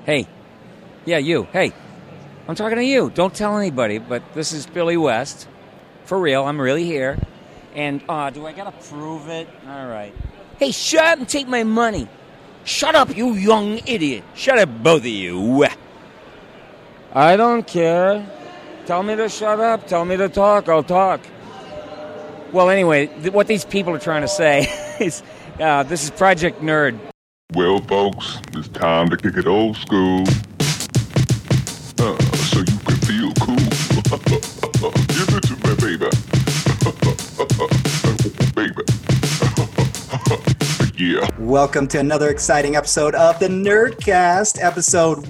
Hey. Yeah, you. Hey. I'm talking to you. Don't tell anybody, but this is Billy West. For real, I'm really here. And, do I gotta prove it? All right. Hey, shut up and take my money. Shut up, you young idiot. Shut up, both of you. I don't care. Tell me to shut up. Tell me to talk. I'll talk. Well, anyway, what these people are trying to say is, this is Project Nerd. Well, folks, it's time to kick it old school. So you can feel cool. Give it to me, baby. Baby. Yeah. Welcome to another exciting episode of the Nerdcast, episode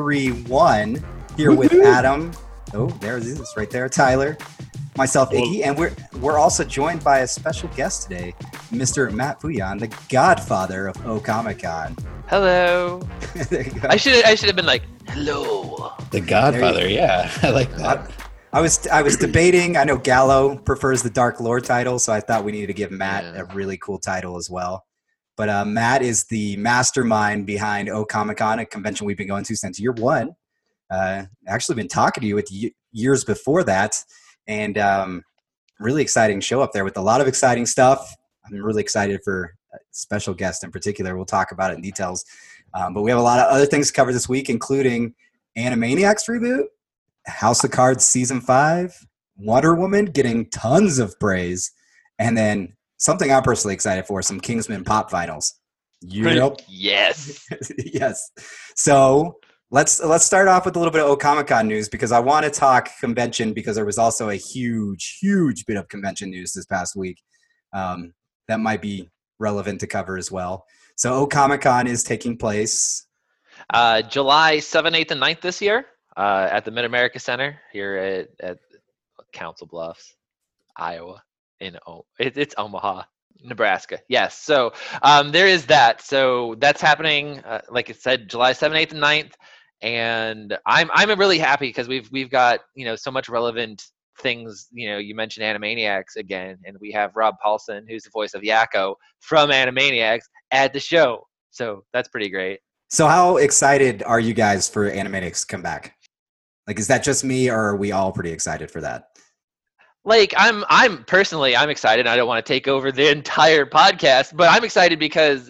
131. Here with Adam. Oh, there it is, right there. Tyler, myself, Iggy, and we're also joined by a special guest today, Mr. Matt Fuyan, the godfather of O-Comic-Con. Hello. There you go. I should have been like, hello. The Godfather, yeah, I like that. I was debating. I know Gallo prefers the Dark Lord title, so I thought we needed to give Matt a really cool title as well. But Matt is the mastermind behind O-Comic-Con, a convention we've been going to since year one. Actually been talking to you with years before that, and really exciting show up there with a lot of exciting stuff. I'm really excited for a special guest in particular. We'll talk about it in details. But we have a lot of other things to cover this week, including Animaniacs reboot, House of Cards Season 5, Wonder Woman getting tons of praise, and then something I'm personally excited for, some Kingsman Pop Finals. Yep. Yes. Yes. So let's start off with a little bit of O-Comic-Con news, because I want to talk convention, because there was also a huge bit of convention news this past week that might be relevant to cover as well. So O-Comic-Con is taking place July 7th, 8th, and 9th this year at the Mid-America Center here at Council Bluffs, Iowa. It's Omaha, Nebraska. Yes. So there is that. So that's happening, like I said, July 7th, 8th, and 9th. And I'm really happy because we've got, so much relevant things. You mentioned Animaniacs again, and we have Rob Paulson, who's the voice of Yakko from Animaniacs, at the show. So that's pretty great. So how excited are you guys for Animaniacs to come back? Like, is that just me, or are we all pretty excited for that? Like, I'm personally excited. I don't want to take over the entire podcast, but I'm excited because,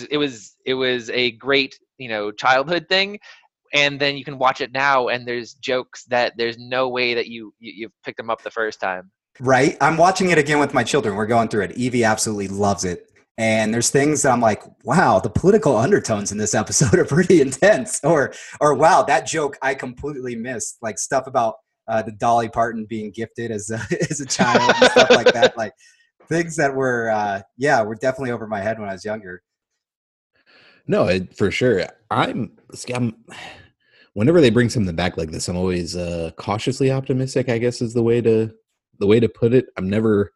it was a great, childhood thing. And then you can watch it now, and there's jokes that there's no way that you've picked them up the first time. Right. I'm watching it again with my children. We're going through it. Evie absolutely loves it. And there's things that I'm like, wow, the political undertones in this episode are pretty intense. Or wow, that joke I completely missed. Like stuff about the Dolly Parton being gifted as a child and stuff like that. Like things that were definitely over my head when I was younger. No, for sure. I'm whenever they bring something back like this, I'm always cautiously optimistic, I guess is the way to put it. I'm never,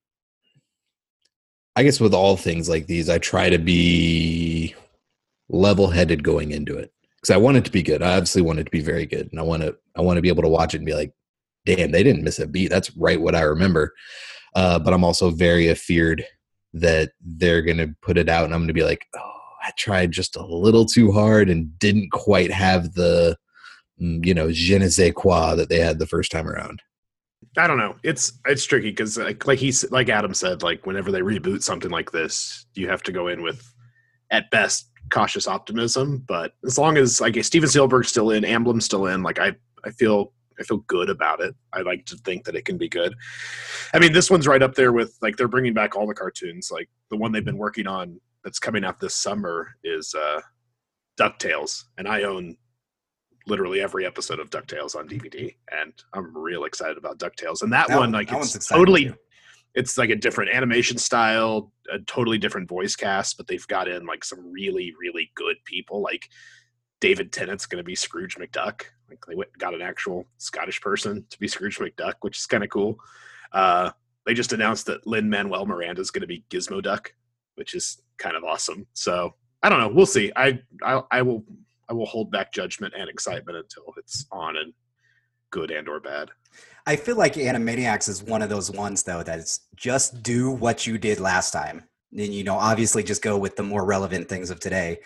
I guess with all things like these, I try to be level-headed going into it, because I want it to be good. I obviously want it to be very good, and I want to be able to watch it and be like, damn, they didn't miss a beat. That's right what I remember. But I'm also very afeared that they're going to put it out, and I'm going to be like, oh, I tried just a little too hard and didn't quite have the, je ne sais quoi that they had the first time around. I don't know. It's tricky because like Adam said, like whenever they reboot something like this, you have to go in with, at best, cautious optimism. But as long as Steven Spielberg's still in, Amblem's still in, like I feel good about it. I like to think that it can be good. I mean, this one's right up there with, like, they're bringing back all the cartoons. Like the one they've been working on that's coming out this summer is DuckTales, and I own literally every episode of DuckTales on DVD, and I'm real excited about DuckTales. And that one, like, it's totally, it's like a different animation style, a totally different voice cast, but they've got in like some really, really good people. Like David Tennant's going to be Scrooge McDuck. Like they got an actual Scottish person to be Scrooge McDuck, which is kind of cool. They just announced that Lin-Manuel Miranda is going to be Gizmo Duck, which is kind of awesome. So I don't know. We'll see. I will hold back judgment and excitement until it's on, and good and or bad. I feel like Animaniacs is one of those ones, though, that it's just do what you did last time. And, obviously just go with the more relevant things of today.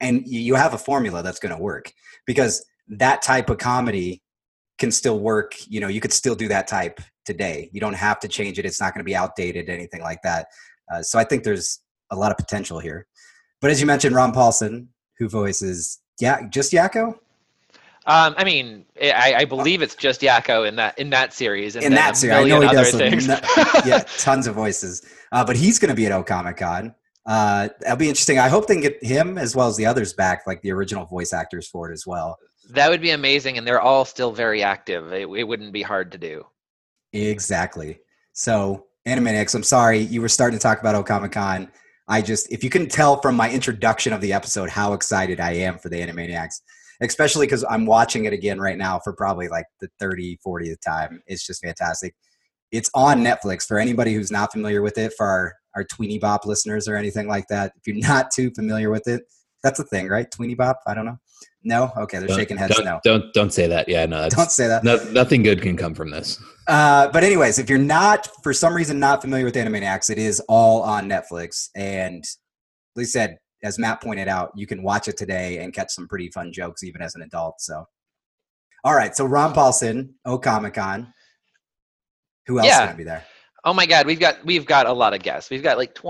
and you have a formula that's going to work, because that type of comedy can still work. You know, you could still do that type today. You don't have to change it. It's not going to be outdated, anything like that. So I think there's a lot of potential here. But as you mentioned, Ron Paulson, who voices just Yakko. I mean, I believe it's just Yakko in that series. And In that series, I know he does things. tons of voices. But he's going to be at Okamicon. That'll be interesting. I hope they can get him as well as the others back, like the original voice actors for it as well. That would be amazing, and they're all still very active. It wouldn't be hard to do. Exactly. So, Animaniacs, I'm sorry, you were starting to talk about Okamicon. If you can tell from my introduction of the episode how excited I am for the Animaniacs, especially because I'm watching it again right now for probably like the 30th, 40th time. It's just fantastic. It's on Netflix for anybody who's not familiar with it, for our Tweenie Bop listeners or anything like that. If you're not too familiar with it, that's a thing, right? Tweenie Bop? I don't know. No? Okay, they're shaking heads no. Don't say that. Yeah, no. Don't say that. Nothing good can come from this. But anyways, if you're not, for some reason, not familiar with Animaniacs, it is all on Netflix. And like I said, as Matt pointed out, you can watch it today and catch some pretty fun jokes even as an adult. So, all right. So Ron Paulson, Okamicon. Who else is going to be there? Oh my God, we've got a lot of guests. We've got like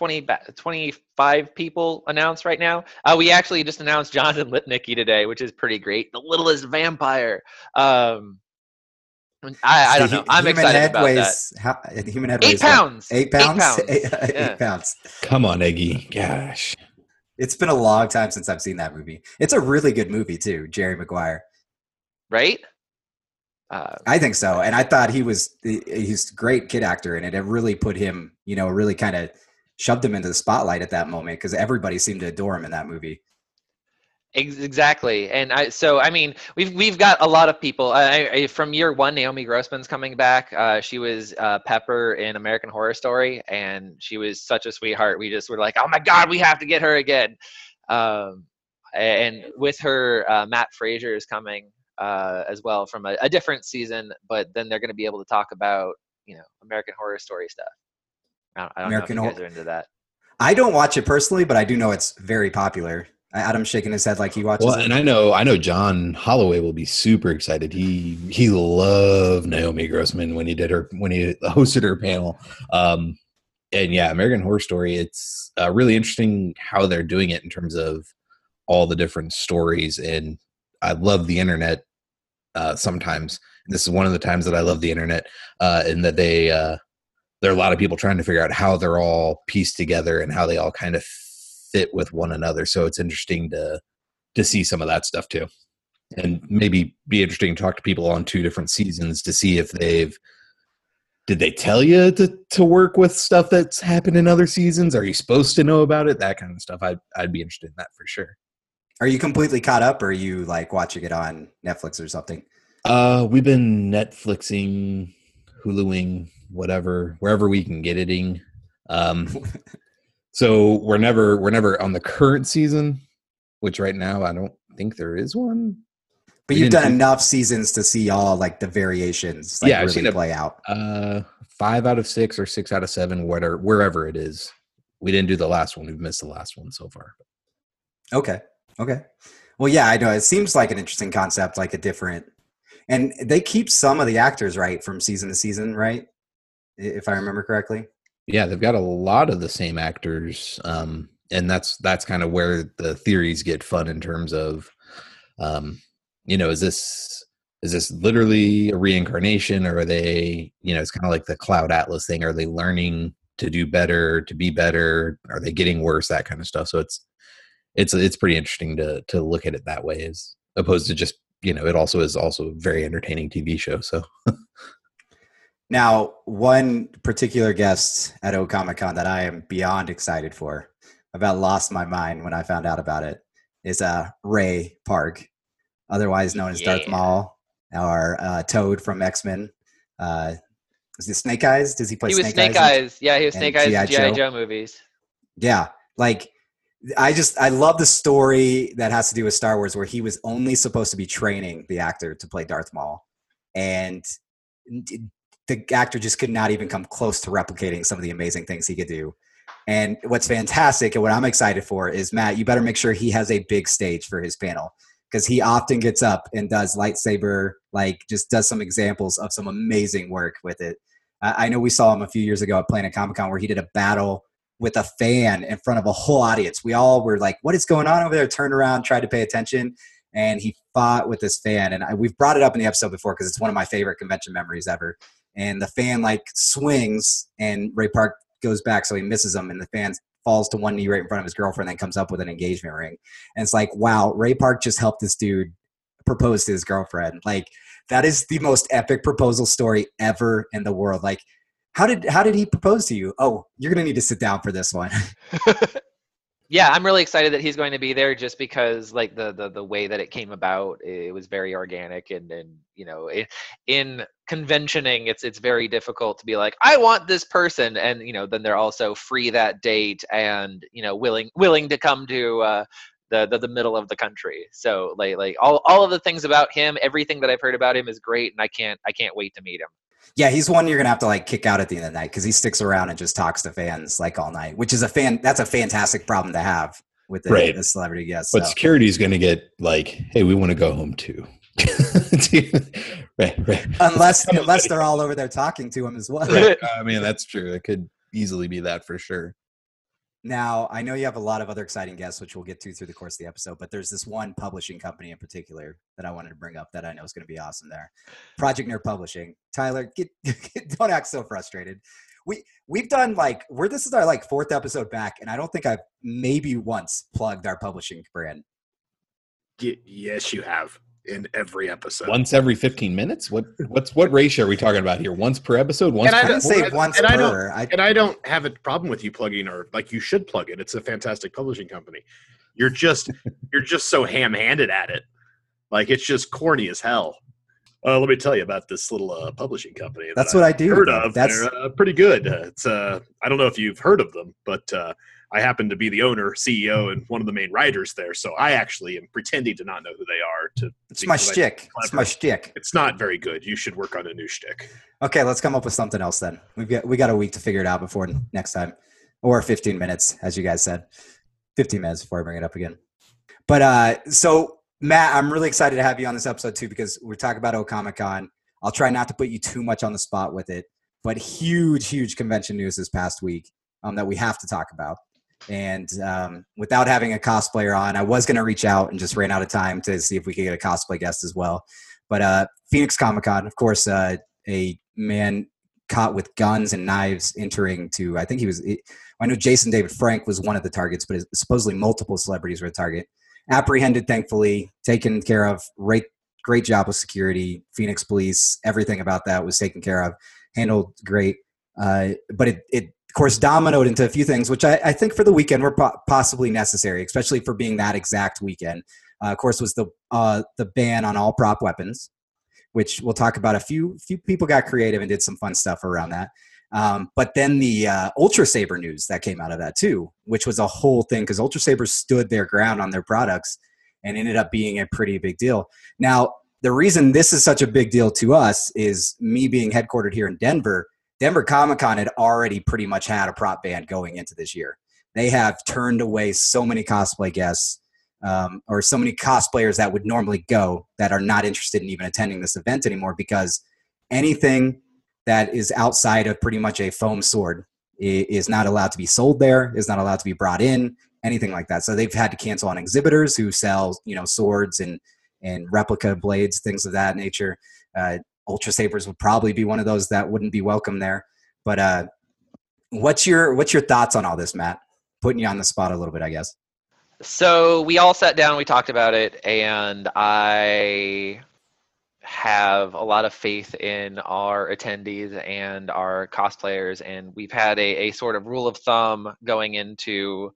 25 people announced right now. We actually just announced Jonathan Lipnicki today, which is pretty great. The Littlest Vampire. I don't know. I'm excited about that. Human head 8 pounds. 8 pounds? 8 pounds. Come on, Eggy. Gosh. It's been a long time since I've seen that movie. It's a really good movie too, Jerry Maguire. Right? I think so. And I thought he's a great kid actor in it. It really put him, really kind of shoved him into the spotlight at that moment, because everybody seemed to adore him in that movie. Exactly. And we've got a lot of people from year one. Naomi Grossman's coming back. She was Pepper in American Horror Story, and she was such a sweetheart. We just were like, oh my God, we have to get her again. And with her, Matt Fraser is coming as well from a different season, but then they're going to be able to talk about, American Horror Story stuff. I don't know if you guys are into that. I don't watch it personally, but I do know it's very popular. Adam's shaking his head like he watches it. And I know John Holloway will be super excited. He loved Naomi Grossman when he hosted her panel. And yeah, American Horror Story, it's really interesting how they're doing it in terms of all the different stories. And I love the internet sometimes. This is one of the times that I love the internet, in that there are a lot of people trying to figure out how they're all pieced together and how they all kind of fit with one another. So it's interesting to see some of that stuff too, and maybe be interesting to talk to people on 2 different seasons to see if did they tell you to work with stuff that's happened in other seasons? Are you supposed to know about it? That kind of stuff. I'd be interested in that for sure. Are you completely caught up, or are you like watching it on Netflix or something? We've been Netflixing, Huluing, whatever, wherever we can get it. So we're never on the current season, which right now I don't think there is one. But you've done enough seasons to see all like the variations, like, I've really play out. 5 out of 6 or 6 out of 7, wherever it is. We didn't do the last one. We've missed the last one so far. Okay. Well, yeah, I know. It seems like an interesting concept, like and they keep some of the actors, right, from season to season, right? If I remember correctly. Yeah, they've got a lot of the same actors, and that's kind of where the theories get fun in terms of, is this literally a reincarnation, or are they, it's kind of like the Cloud Atlas thing. Are they learning to do better, to be better? Are they getting worse? That kind of stuff. So it's pretty interesting to look at it that way, as opposed to just, it also is a very entertaining TV show. So. Now, one particular guest at Okamicon that I am beyond excited for, about lost my mind when I found out about it, is Ray Park, otherwise known as Darth Maul, or Toad from X-Men. Is it Snake Eyes? Does he play Snake Eyes? He was Snake Eyes. Yeah, he was Snake Eyes in G.I. Joe movies. Yeah, like, I love the story that has to do with Star Wars, where he was only supposed to be training the actor to play Darth Maul, and the actor just could not even come close to replicating some of the amazing things he could do. And what's fantastic and what I'm excited for is, Matt, you better make sure he has a big stage for his panel, because he often gets up and does lightsaber, like just does some examples of some amazing work with it. I know we saw him a few years ago at Planet Comic-Con where he did a battle with a fan in front of a whole audience. We all were like, what is going on over there? Turned around, tried to pay attention, and he fought with this fan. And we've brought it up in the episode before because it's one of my favorite convention memories ever. And the fan like swings and Ray Park goes back, so he misses him, and the fan falls to one knee right in front of his girlfriend, then comes up with an engagement ring. And it's like, wow, Ray Park just helped this dude propose to his girlfriend. Like, that is the most epic proposal story ever in the world. Like, how did he propose to you? Oh, you're gonna need to sit down for this one. Yeah, I'm really excited that he's going to be there, just because like the way that it came about, it was very organic, and you know, in conventioning, it's very difficult to be like, I want this person, and you know, then they're also free that date and you know, willing to come to the middle of the country. So like all of the things about him, everything that I've heard about him is great, and I can't wait to meet him. Yeah, he's one you're gonna have to like kick out at the end of the night, because he sticks around and just talks to fans like all night, which is that's a fantastic problem to have with the celebrity guests. But security is going to get like, hey, we want to go home too. right. Unless they're all over there talking to him as well. Right. I mean, that's true. It could easily be that for sure. Now, I know you have a lot of other exciting guests, which we'll get to through the course of the episode, but there's this one publishing company in particular that I wanted to bring up that I know is going to be awesome there. Project Nerd Publishing. Tyler, don't act so frustrated. We've done this is our like fourth episode back, and I don't think I've maybe once plugged our publishing brand. Yes, you have. In every episode, once every 15 minutes. What ratio are we talking about here? Once per episode? Once? I didn't say once per. And I don't have a problem with you plugging, or like you should plug it. It's a fantastic publishing company. You're just so ham-handed at it, like it's just corny as hell. Let me tell you about this little publishing company. That's what I do. Heard of? They're pretty good. It's I don't know if you've heard of them, but I happen to be the owner, CEO, and one of the main writers there. So I actually am pretending to not know who they are. It's my shtick. It's my shtick. It's not very good. You should work on a new shtick. Okay, let's come up with something else then. We got a week to figure it out before next time, or 15 minutes, as you guys said. 15 minutes before I bring it up again. But so Matt, I'm really excited to have you on this episode too, because we're talking about Comic-Con. I'll try not to put you too much on the spot with it, but huge convention news this past week that we have to talk about. And without having a cosplayer on, I was going to reach out and just ran out of time to see if we could get a cosplay guest as well. But Phoenix Comic-Con, of course, a man caught with guns and knives entering to, I know Jason David Frank was one of the targets, but supposedly multiple celebrities were a target. Apprehended, thankfully, taken care of. Great job with security. Phoenix police, everything about that was taken care of, handled great. But it of course, dominoed into a few things, which I think for the weekend were possibly necessary, especially for being that exact weekend. Of course, was the ban on all prop weapons, which we'll talk about. A few people got creative and did some fun stuff around that. But then the Ultra Saber news that came out of that too, which was a whole thing, because Ultra Saber stood their ground on their products and ended up being a pretty big deal. Now, the reason this is such a big deal to us is me being headquartered here in Denver. Denver Comic-Con had already pretty much had a prop ban going into this year. They have turned away so many cosplay guests or so many cosplayers that would normally go that are not interested in even attending this event anymore, because anything that is outside of pretty much a foam sword is not allowed to be sold there, is not allowed to be brought in, anything like that. So they've had to cancel on exhibitors who sell, swords and replica blades, things of that nature. Ultra Sabers would probably be one of those that wouldn't be welcome there. But what's your thoughts on all this, Matt? Putting you on the spot a little bit, I guess. So we all sat down, we talked about it, and I have a lot of faith in our attendees and our cosplayers, and we've had a sort of rule of thumb going into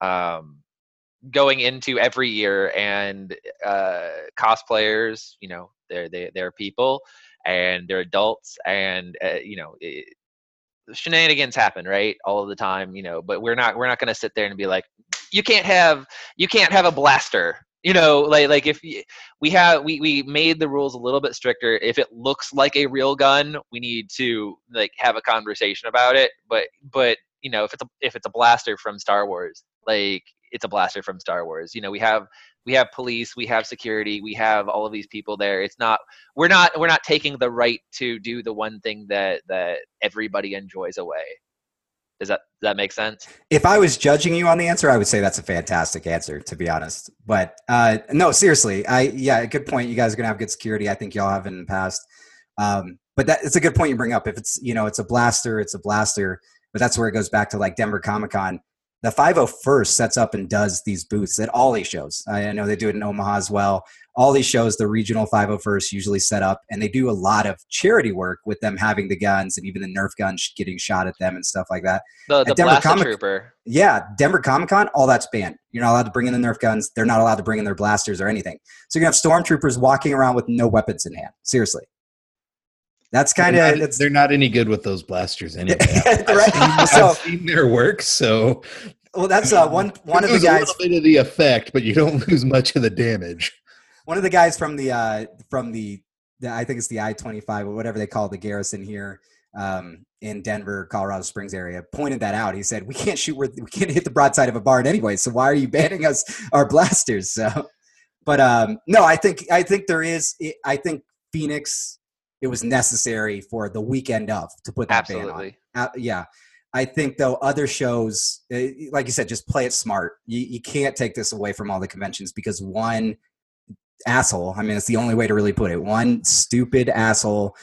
every year, and cosplayers, they're people and they're adults, and shenanigans happen, right, all of the time, but we're not going to sit there and be like, you can't have a blaster, like if we made the rules a little bit stricter. If it looks like a real gun, we need to have a conversation about it, but you know, if it's a blaster from Star Wars, like it's a blaster from Star Wars. You know, we have police, we have security, we have all of these people there. It's not we're not taking the right to do the one thing that everybody enjoys away. Does that make sense? If I was judging you on the answer, I would say that's a fantastic answer, to be honest. But no, seriously, good point. You guys are gonna have good security. I think y'all have in the past. But it's a good point you bring up. If it's, you know, it's a blaster, it's a blaster. But that's where it goes back to like Denver Comic-Con. The 501st sets up and does these booths at all these shows. I know they do it in Omaha as well. All these shows, the regional 501st usually set up, and they do a lot of charity work with them having the guns and even the Nerf guns getting shot at them and stuff like that. The Blaster Trooper. Yeah, Denver Comic-Con, all that's banned. You're not allowed to bring in the Nerf guns. They're not allowed to bring in their blasters or anything. So you're going to have stormtroopers walking around with no weapons in hand. Seriously. That's kind of they're not any good with those blasters anyway. Right? I've seen their work, so well, that's one of the guys. A little bit of the effect, but you don't lose much of the damage. One of the guys from the I think it's the I-25 or whatever they call it, the garrison here in Denver, Colorado Springs area, pointed that out. He said, we can't hit the broadside of a barn anyway, so why are you banning us our blasters? So, but no, I think Phoenix, it was necessary for the weekend of to put that ban on. Yeah. I think, though, other shows, like you said, just play it smart. You can't take this away from all the conventions because one asshole, I mean, it's the only way to really put it, one stupid asshole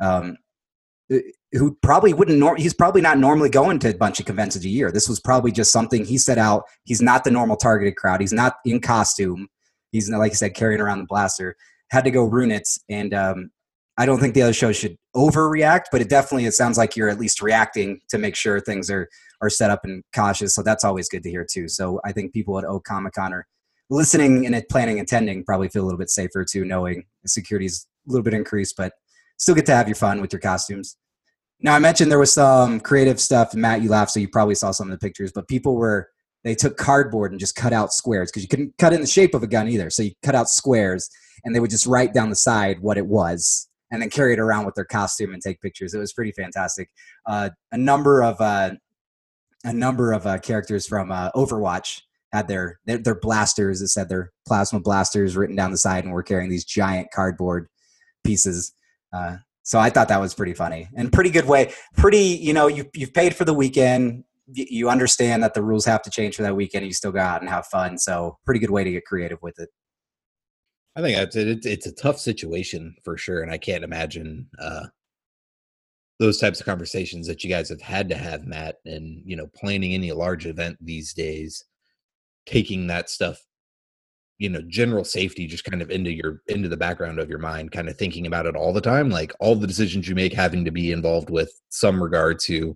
who probably he's probably not normally going to a bunch of conventions a year. This was probably just something he set out. He's not the normal targeted crowd. He's not in costume. He's, like I said, carrying around the blaster. Had to go ruin it. And I don't think the other shows should overreact, but it sounds like you're at least reacting to make sure things are set up and cautious. So that's always good to hear too. So I think people at Comic-Con are listening and planning, attending probably feel a little bit safer too, knowing the security's a little bit increased, but still get to have your fun with your costumes. Now I mentioned there was some creative stuff, and Matt, you laughed, so you probably saw some of the pictures, but they took cardboard and just cut out squares because you couldn't cut in the shape of a gun either. So you cut out squares and they would just write down the side what it was, and then carry it around with their costume and take pictures. It was pretty fantastic. A number of characters from Overwatch had their blasters. It said their plasma blasters written down the side, and were carrying these giant cardboard pieces. So I thought that was pretty funny and pretty good way. You've paid for the weekend. You understand that the rules have to change for that weekend. And you still go out and have fun. So pretty good way to get creative with it. I think it's a tough situation for sure, and I can't imagine those types of conversations that you guys have had to have, Matt, and planning any large event these days, taking that stuff, general safety just kind of into the background of your mind, kind of thinking about it all the time, like all the decisions you make having to be involved with some regard to,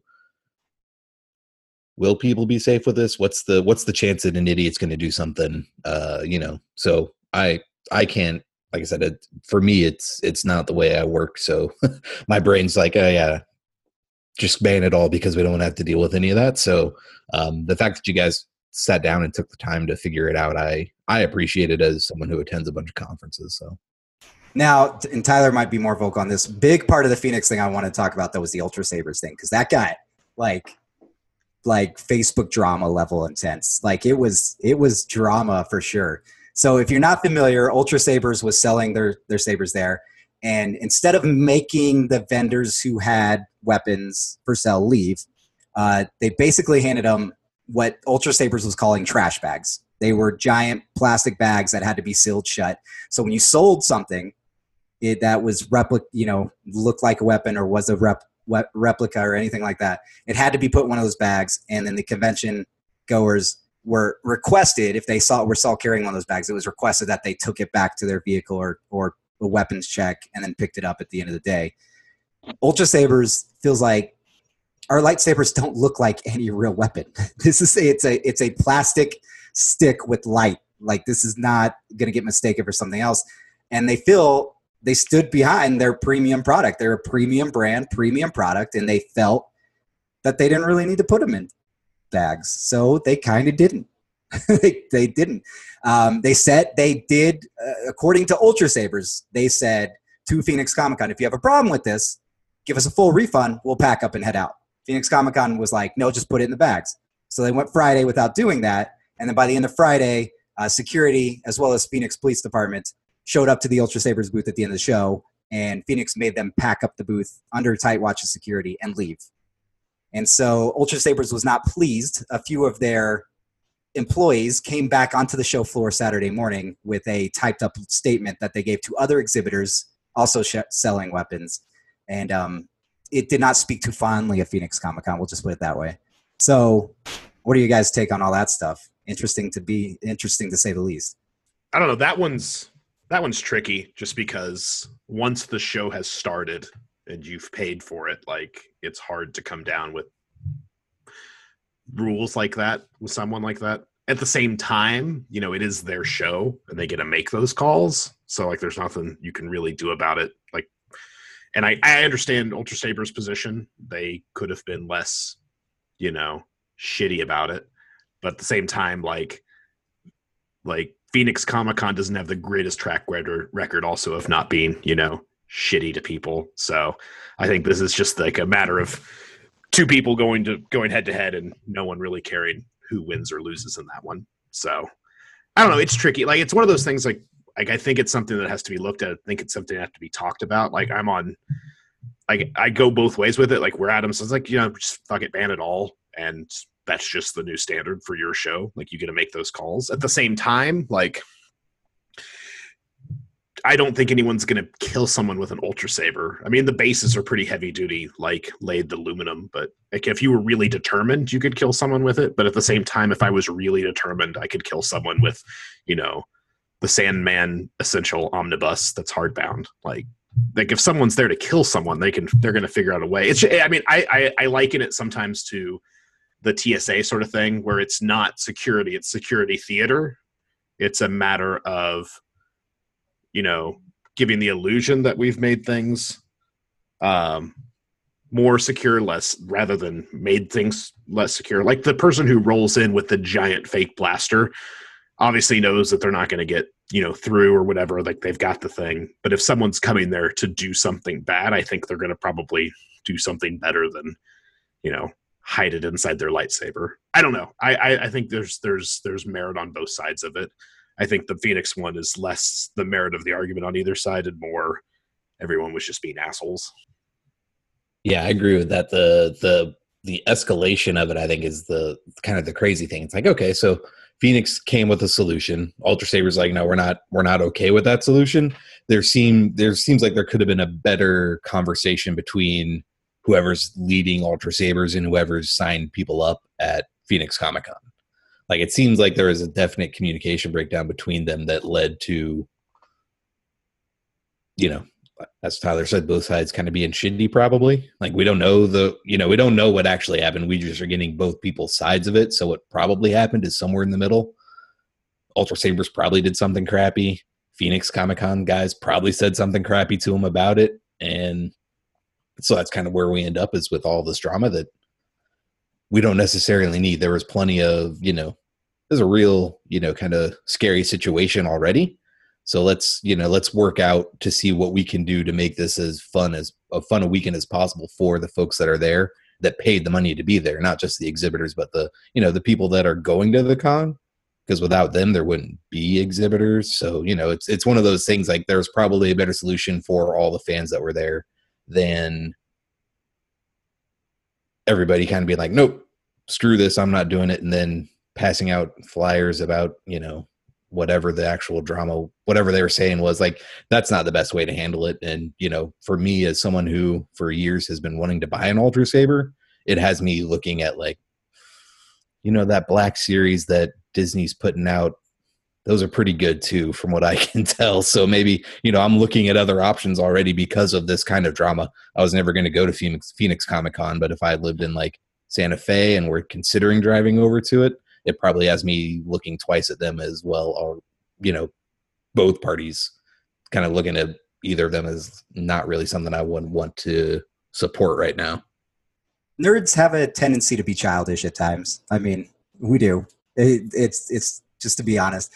will people be safe with this? What's the chance that an idiot's going to do something? So I can't, like I said, for me, it's not the way I work. So my brain's like, oh yeah, just ban it all because we don't want to have to deal with any of that. So the fact that you guys sat down and took the time to figure it out, I appreciate it as someone who attends a bunch of conferences. So now, and Tyler might be more vocal on this. Big part of the Phoenix thing I want to talk about though was the Ultra Sabers thing, because that got like Facebook drama level intense. Like it was drama for sure. So if you're not familiar, Ultra Sabers was selling their sabers there. And instead of making the vendors who had weapons for sale leave, they basically handed them what Ultra Sabers was calling trash bags. They were giant plastic bags that had to be sealed shut. So when you sold something that was looked like a weapon or was a replica or anything like that, it had to be put in one of those bags. And then the convention goers were requested, if they were carrying one of those bags, it was requested that they took it back to their vehicle or a weapons check and then picked it up at the end of the day. Ultra Sabers feels like our lightsabers don't look like any real weapon. It's a plastic stick with light. Like this is not going to get mistaken for something else. And they stood behind their premium product. They're a premium brand, premium product, and they felt that they didn't really need to put them in bags. So they kind of didn't. They didn't. They said they did, according to Ultra Sabers, they said to Phoenix Comic-Con, if you have a problem with this, give us a full refund. We'll pack up and head out. Phoenix Comic Con was like, no, just put it in the bags. So they went Friday without doing that. And then by the end of Friday, security, as well as Phoenix Police Department, showed up to the Ultra Sabres booth at the end of the show. And Phoenix made them pack up the booth under tight watch of security and leave. And so Ultra Sabres was not pleased. A few of their employees came back onto the show floor Saturday morning with a typed up statement that they gave to other exhibitors also selling weapons. And it did not speak too fondly of Phoenix Comic Con. We'll just put it that way. So what do you guys take on all that stuff? Interesting to say the least. I don't know. That one's tricky just because once the show has started and you've paid for it, like it's hard to come down with rules like that with someone like that. At the same time, you know, it is their show and they get to make those calls. So like there's nothing you can really do about it. Like, and I understand Ultra Sabres' position. They could have been less, you know, shitty about it. But at the same time, like Phoenix Comic Con doesn't have the greatest track record also of not being, you know, shitty to people. So I think this is just like a matter of two people going head to head and no one really caring who wins or loses in that one. So I don't know. It's tricky. Like it's one of those things like I think it's something that has to be looked at. I think it's something that has to be talked about. Like I go both ways with it. Like where Adam says like, you know, just fuck it, ban it all. And that's just the new standard for your show. Like you get to make those calls. At the same time, like I don't think anyone's going to kill someone with an Ultra Saber. I mean, the bases are pretty heavy duty, like laid aluminum, but like if you were really determined, you could kill someone with it. But at the same time, if I was really determined, I could kill someone with, you know, the Sandman Essential Omnibus that's hardbound. Like if someone's there to kill someone, they're going to figure out a way. I mean, I liken it sometimes to the TSA sort of thing where it's not security, it's security theater. It's a matter of, you know, giving the illusion that we've made things more secure, rather than made things less secure. Like the person who rolls in with the giant fake blaster obviously knows that they're not going to get, you know, through or whatever, like they've got the thing. But if someone's coming there to do something bad, I think they're going to probably do something better than, you know, hide it inside their lightsaber. I don't know. I think there's merit on both sides of it. I think the Phoenix one is less the merit of the argument on either side and more everyone was just being assholes. Yeah, I agree with that. The escalation of it, I think, is the kind of the crazy thing. It's like, okay, so Phoenix came with a solution. Ultra Saber's like, no, we're not okay with that solution. There seems like there could have been a better conversation between whoever's leading Ultra Sabres and whoever's signed people up at Phoenix Comic Con. Like it seems like there is a definite communication breakdown between them that led to, you know, as Tyler said, both sides kind of being shitty probably. Like we don't know we don't know what actually happened. We just are getting both people's sides of it. So what probably happened is somewhere in the middle. Ultra Sabres probably did something crappy. Phoenix Comic Con guys probably said something crappy to him about it. And so that's kind of where we end up, is with all this drama that we don't necessarily need. There was plenty of, you know, there's a real, you know, kind of scary situation already. So let's work out to see what we can do to make this as fun a weekend as possible for the folks that are there, that paid the money to be there, not just the exhibitors, but the, you know, the people that are going to the con, because without them, there wouldn't be exhibitors. So, you know, it's one of those things, like there's probably a better solution for all the fans that were there than everybody kind of being like, nope, screw this, I'm not doing it. And then passing out flyers about, you know, whatever the actual drama, whatever they were saying was, like, that's not the best way to handle it. And, you know, for me, as someone who for years has been wanting to buy an Ultra Saber, it has me looking at, like, you know, that Black Series that Disney's putting out, those are pretty good too, from what I can tell. So maybe, you know, I'm looking at other options already because of this kind of drama. I was never going to go to Phoenix Comic Con, but if I lived in like Santa Fe and were considering driving over to it, it probably has me looking twice at them as well. Or, you know, both parties kind of looking at either of them as not really something I would want to support right now. Nerds have a tendency to be childish at times. I mean, we do. It's just, to be honest.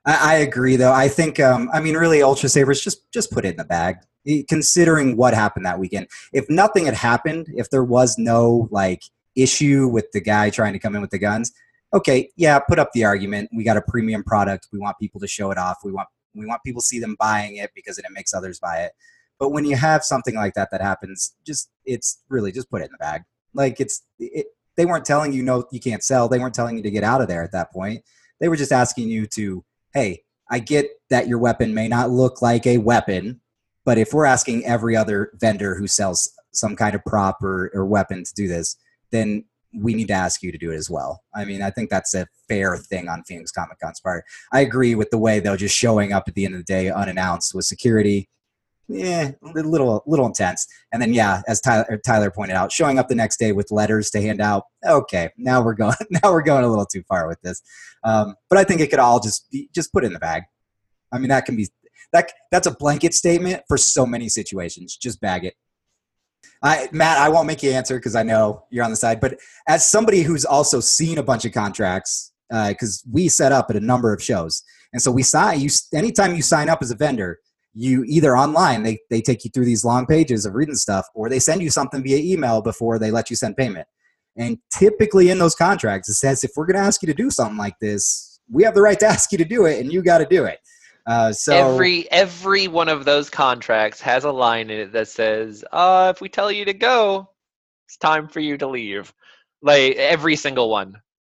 I agree, though. I think, I mean, really, Ultra Sabers just put it in the bag. Considering what happened that weekend, if nothing had happened, if there was no like issue with the guy trying to come in with the guns, okay, yeah, put up the argument. We got a premium product. We want people to show it off. We want people to see them buying it because it makes others buy it. But when you have something like that happens, it's really just put it in the bag. Like they weren't telling you no, you can't sell. They weren't telling you to get out of there at that point. They were just asking you to, hey, I get that your weapon may not look like a weapon, but if we're asking every other vendor who sells some kind of prop or weapon to do this, then we need to ask you to do it as well. I mean, I think that's a fair thing on Phoenix Comic Con's part. I agree with the way they're just showing up at the end of the day unannounced with security. Yeah, a little intense. And then, yeah, as Tyler pointed out, showing up the next day with letters to hand out. Okay, now we're going a little too far with this. But I think it could all just put it in the bag. I mean, that can be that's a blanket statement for so many situations. Just bag it. Matt, I won't make you answer because I know you're on the side. But as somebody who's also seen a bunch of contracts, because we set up at a number of shows, and so we sign you anytime you sign up as a vendor. You either online, they take you through these long pages of reading stuff, or they send you something via email before they let you send payment. And typically in those contracts, it says, if we're going to ask you to do something like this, we have the right to ask you to do it, and you got to do it. So every one of those contracts has a line in it that says, if we tell you to go, it's time for you to leave. Like every single one.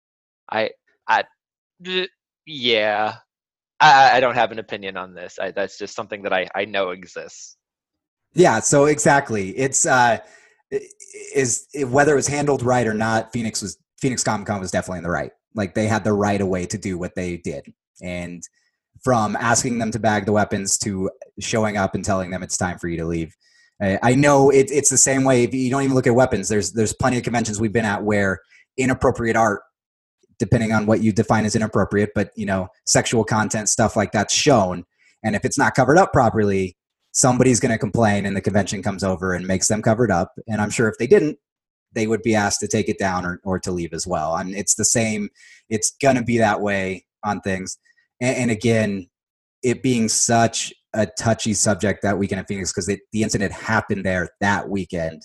Yeah. I don't have an opinion on this. That's just something that I know exists. Yeah, so exactly. It's whether it was handled right or not, Phoenix Comic Con was definitely in the right. Like they had the right way to do what they did. And from asking them to bag the weapons to showing up and telling them it's time for you to leave. I know it's the same way. If you don't even look at weapons, there's plenty of conventions we've been at where inappropriate art, depending on what you define as inappropriate, but sexual content, stuff like that's shown. And if it's not covered up properly, somebody's going to complain and the convention comes over and makes them cover it up. And I'm sure if they didn't, they would be asked to take it down or to leave as well. I mean, it's the same. It's going to be that way on things. And again, it being such a touchy subject that weekend at Phoenix, because the incident happened there that weekend.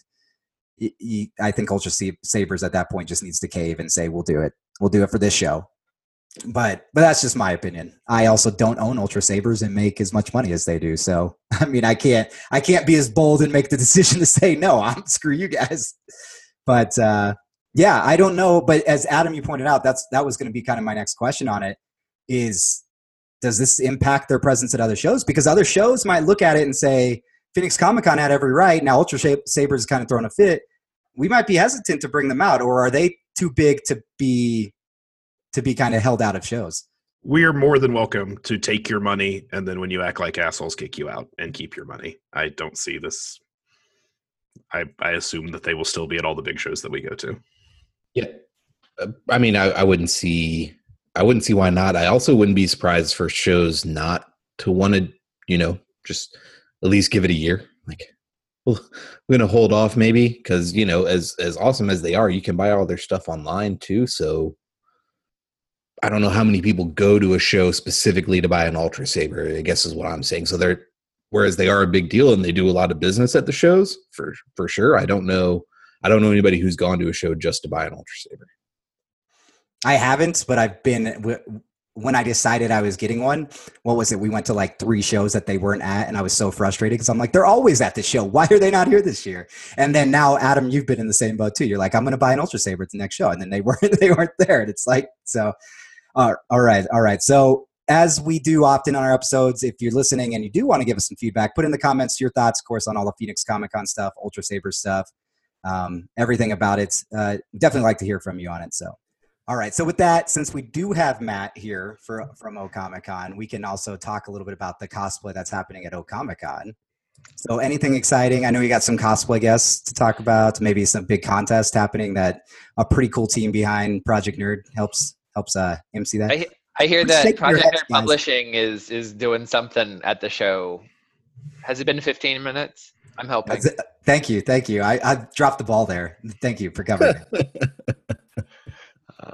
I think Ultra Sabers at that point just needs to cave and say, we'll do it. We'll do it for this show. But that's just my opinion. I also don't own Ultra Sabers and make as much money as they do. So, I mean, I can't be as bold and make the decision to say, no, screw you guys. But yeah, I don't know. But as Adam, you pointed out, that was going to be kind of my next question on it is, does this impact their presence at other shows? Because other shows might look at it and say, Phoenix Comic Con had every right. Now Ultra Sabers is kind of throwing a fit. We might be hesitant to bring them out, or are they too big to be kind of held out of shows? We are more than welcome to take your money, and then when you act like assholes, kick you out and keep your money. I don't see this. I assume that they will still be at all the big shows that we go to. Yeah, I mean, I wouldn't see why not. I also wouldn't be surprised for shows not to want to, just at least give it a year. Like, well, we're going to hold off maybe because, as awesome as they are, you can buy all their stuff online too. So I don't know how many people go to a show specifically to buy an Ultra Saber, I guess is what I'm saying. So whereas they are a big deal and they do a lot of business at the shows for sure. I don't know anybody who's gone to a show just to buy an Ultra Saber. I haven't, but I've been, when I decided I was getting one, what was it? We went to like 3 shows that they weren't at, and I was so frustrated because I'm like, they're always at the show. Why are they not here this year? And then now, Adam, you've been in the same boat too. You're like, I'm going to buy an Ultra Saber at the next show. And then they weren't there. And it's like, so, all right. So as we do often on our episodes, if you're listening and you do want to give us some feedback, put in the comments your thoughts, of course, on all the Phoenix Comic Con stuff, Ultra Saber stuff, everything about it. Definitely like to hear from you on it. So. All right. So with that, since we do have Matt here from O-Comic-Con, we can also talk a little bit about the cosplay that's happening at O-Comic-Con. So anything exciting? I know you got some cosplay guests to talk about, maybe some big contest happening that a pretty cool team behind Project Nerd helps MC that. I hear that Project Nerd Publishing is doing something at the show. Has it been 15 minutes? I'm helping. Thank you. I dropped the ball there. Thank you for covering it.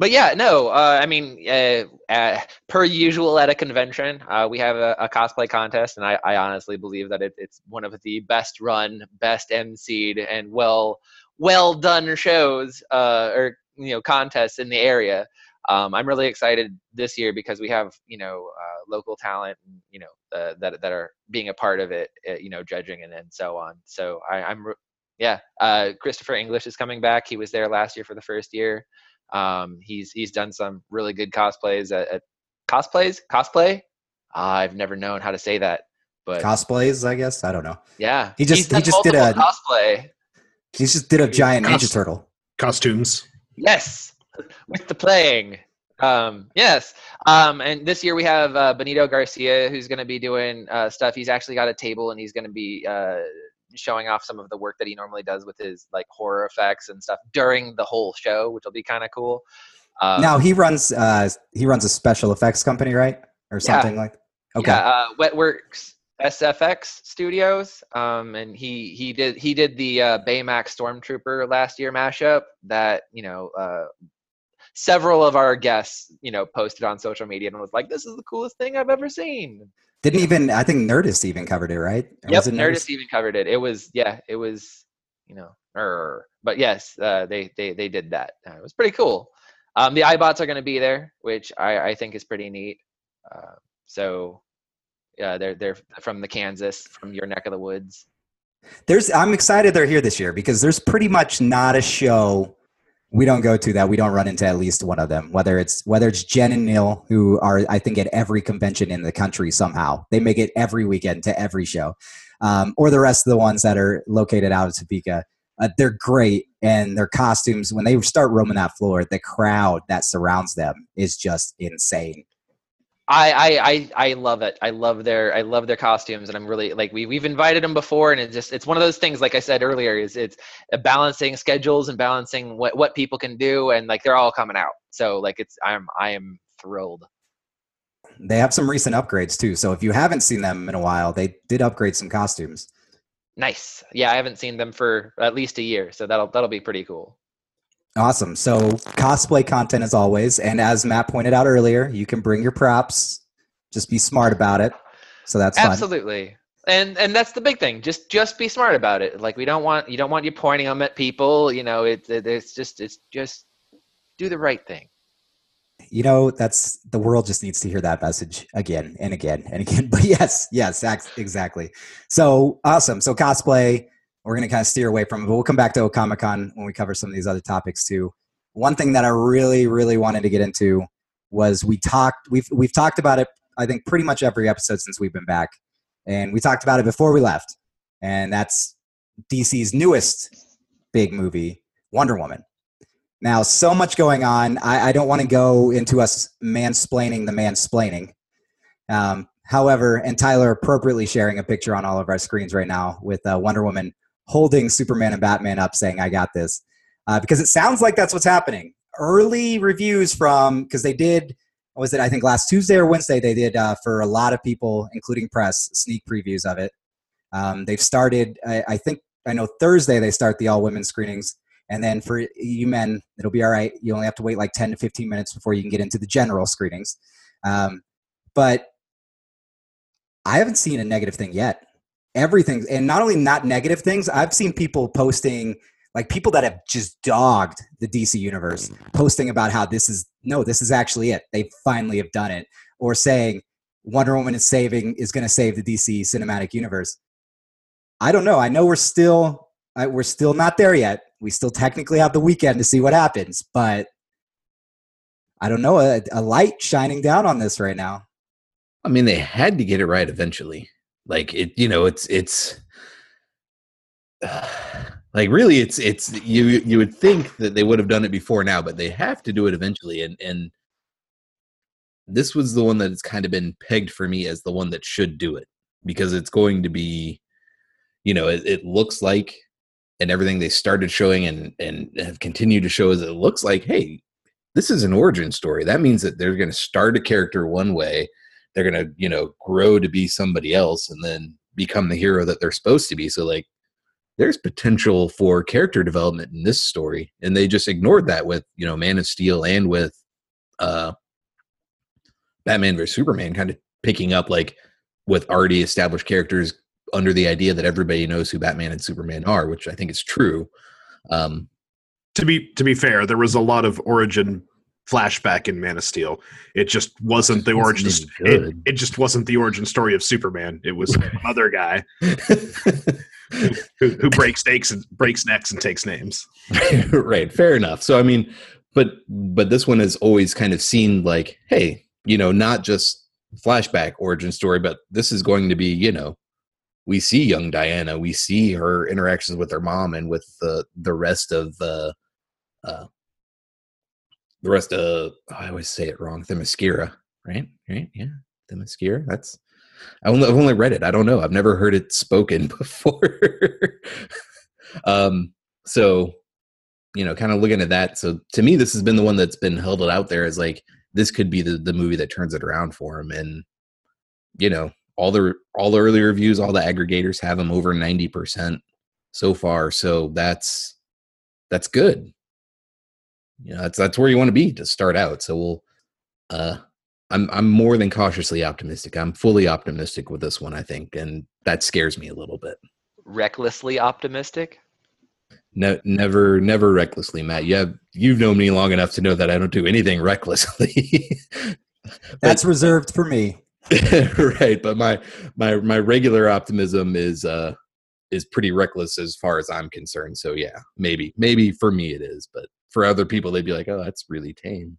But yeah, no, I mean, per usual at a convention, we have a cosplay contest, and I honestly believe that it's one of the best run, best emceed, and well done shows or contests in the area. I'm really excited this year because we have local talent, that are being a part of it, judging and so on. So Christopher English is coming back. He was there last year for the first year. He's done some really good cosplays at cosplay. I've never known how to say that, but Cosplays, I guess. I don't know. yeah, He just did a cosplay. He just did a giant Ninja Turtle. Costumes. Yes, with the playing. Yes. And this year we have Benito Garcia, who's going to be doing stuff. He's actually got a table, and he's going to be showing off some of the work that he normally does with his like horror effects and stuff during the whole show, which will be kind of cool. Now he runs a special effects company, right, or something like. Okay. Yeah, Wetworks SFX Studios, and he did the Baymax Stormtrooper last year mashup that several of our guests posted on social media and was like, this is the coolest thing I've ever seen. I think Nerdist even covered it, right? Yep, Nerdist even covered it. It was, but yes, they did that. It was pretty cool. The iBots are going to be there, which I think is pretty neat. They're from the Kansas, from your neck of the woods. I'm excited they're here this year because there's pretty much not a show we don't go to that we don't run into at least one of them. Whether it's Jen and Neil, who are I think at every convention in the country somehow. They make it every weekend to every show, or the rest of the ones that are located out of Topeka. They're great, and their costumes when they start roaming that floor, the crowd that surrounds them is just insane. I love it. I love their costumes, and I'm really like we've invited them before, and it's one of those things. Like I said earlier, it's balancing schedules and balancing what people can do, and like they're all coming out. So like I am thrilled. They have some recent upgrades too. So if you haven't seen them in a while, they did upgrade some costumes. Nice. Yeah, I haven't seen them for at least a year, so that'll be pretty cool. Awesome. So cosplay content as always. And as Matt pointed out earlier, you can bring your props. Just be smart about it. So that's fun. Absolutely. And that's the big thing. Just be smart about it. Like you don't want you pointing them at people. It's just do the right thing. That's the world just needs to hear that message again and again and again. But yes, exactly. So awesome. So cosplay. We're going to kind of steer away from it, but we'll come back to Okamicon when we cover some of these other topics too. One thing that I really, really wanted to get into was we've talked about it, I think pretty much every episode since we've been back. And we talked about it before we left. And that's DC's newest big movie, Wonder Woman. Now, so much going on. I don't want to go into us mansplaining the mansplaining. However, and Tyler appropriately sharing a picture on all of our screens right now with Wonder Woman holding Superman and Batman up saying, I got this. Because it sounds like that's what's happening. Early reviews because they did, I think last Tuesday or Wednesday, they did for a lot of people, including press, sneak previews of it. They've started, I know Thursday they start the all-women screenings. And then for you men, it'll be all right. You only have to wait like 10 to 15 minutes before you can get into the general screenings. But I haven't seen a negative thing yet. Everything, and not only not negative things, I've seen people posting, like people that have just dogged the DC universe, posting about how this is actually it. They finally have done it. Or saying Wonder Woman is going to save the DC cinematic universe. I don't know. I know we're still not there yet. We still technically have the weekend to see what happens, but I don't know, a light shining down on this right now. I mean, they had to get it right eventually. Like it's like really, it's you would think that they would have done it before now, but they have to do it eventually. And this was the one that has kind of been pegged for me as the one that should do it because it's going to be, it looks like, and everything they started showing and have continued to show is it looks like, hey, this is an origin story. That means that they're going to start a character one way. They're going to, grow to be somebody else and then become the hero that they're supposed to be. So like, there's potential for character development in this story, and they just ignored that with Man of Steel and with Batman vs Superman, kind of picking up like with already established characters under the idea that everybody knows who Batman and Superman are, which I think is true. To be fair, there was a lot of origin flashback in Man of Steel. It just wasn't the origin. It just wasn't the origin story of Superman. It was another guy who breaks necks and takes names. Right. Fair enough. So I mean, but this one has always kind of seemed like, hey, not just flashback origin story, but this is going to be, we see young Diana, we see her interactions with her mom and with the rest of I always say it wrong, Themyscira, right? Yeah, Themyscira. I've only read it. I don't know. I've never heard it spoken before. So, kind of looking at that. So to me, this has been the one that's been held out there as like, this could be the movie that turns it around for him. And, all the early reviews, all the aggregators have him over 90% so far. So that's good. That's where you want to be to start out. So I'm more than cautiously optimistic. I'm fully optimistic with this one, I think. And that scares me a little bit. Recklessly optimistic? No, never recklessly, Matt. You've known me long enough to know that I don't do anything recklessly. That's reserved for me. Right, but my regular optimism is pretty reckless as far as I'm concerned. So yeah, maybe for me it is, but for other people they'd be like, oh, that's really tame.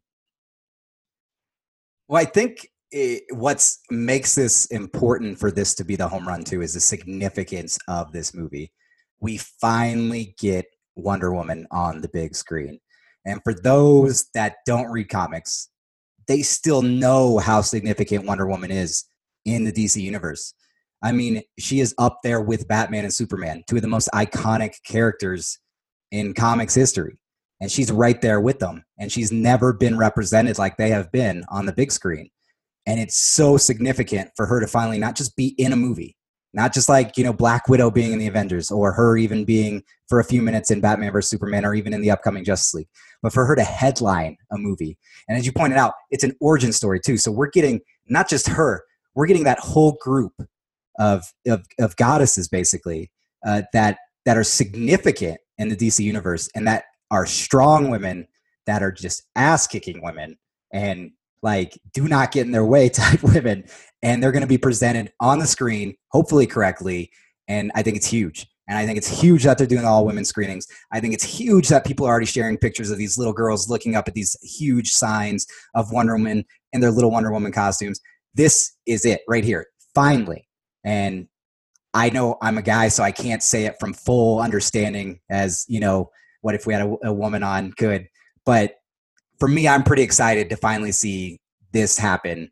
Well, I think what makes this important for this to be the home run too is the significance of this movie. We finally get Wonder Woman on the big screen. And for those that don't read comics, they still know how significant Wonder Woman is in the DC universe. I mean, she is up there with Batman and Superman, two of the most iconic characters in comics history. And she's right there with them. And she's never been represented like they have been on the big screen. And it's so significant for her to finally not just be in a movie, not just like, Black Widow being in the Avengers or her even being for a few minutes in Batman vs. Superman or even in the upcoming Justice League, but for her to headline a movie. And as you pointed out, it's an origin story too. So we're getting not just her, we're getting that whole group of goddesses basically that are significant in the DC universe and that are strong women that are just ass-kicking women and like do not get in their way type women. And they're going to be presented on the screen, hopefully correctly. And I think it's huge. And I think it's huge that they're doing all women screenings. I think it's huge that people are already sharing pictures of these little girls looking up at these huge signs of Wonder Woman in their little Wonder Woman costumes. This is it right here, finally. And I know I'm a guy, so I can't say it from full understanding as, what if we had a woman on could. But for me, I'm pretty excited to finally see this happen.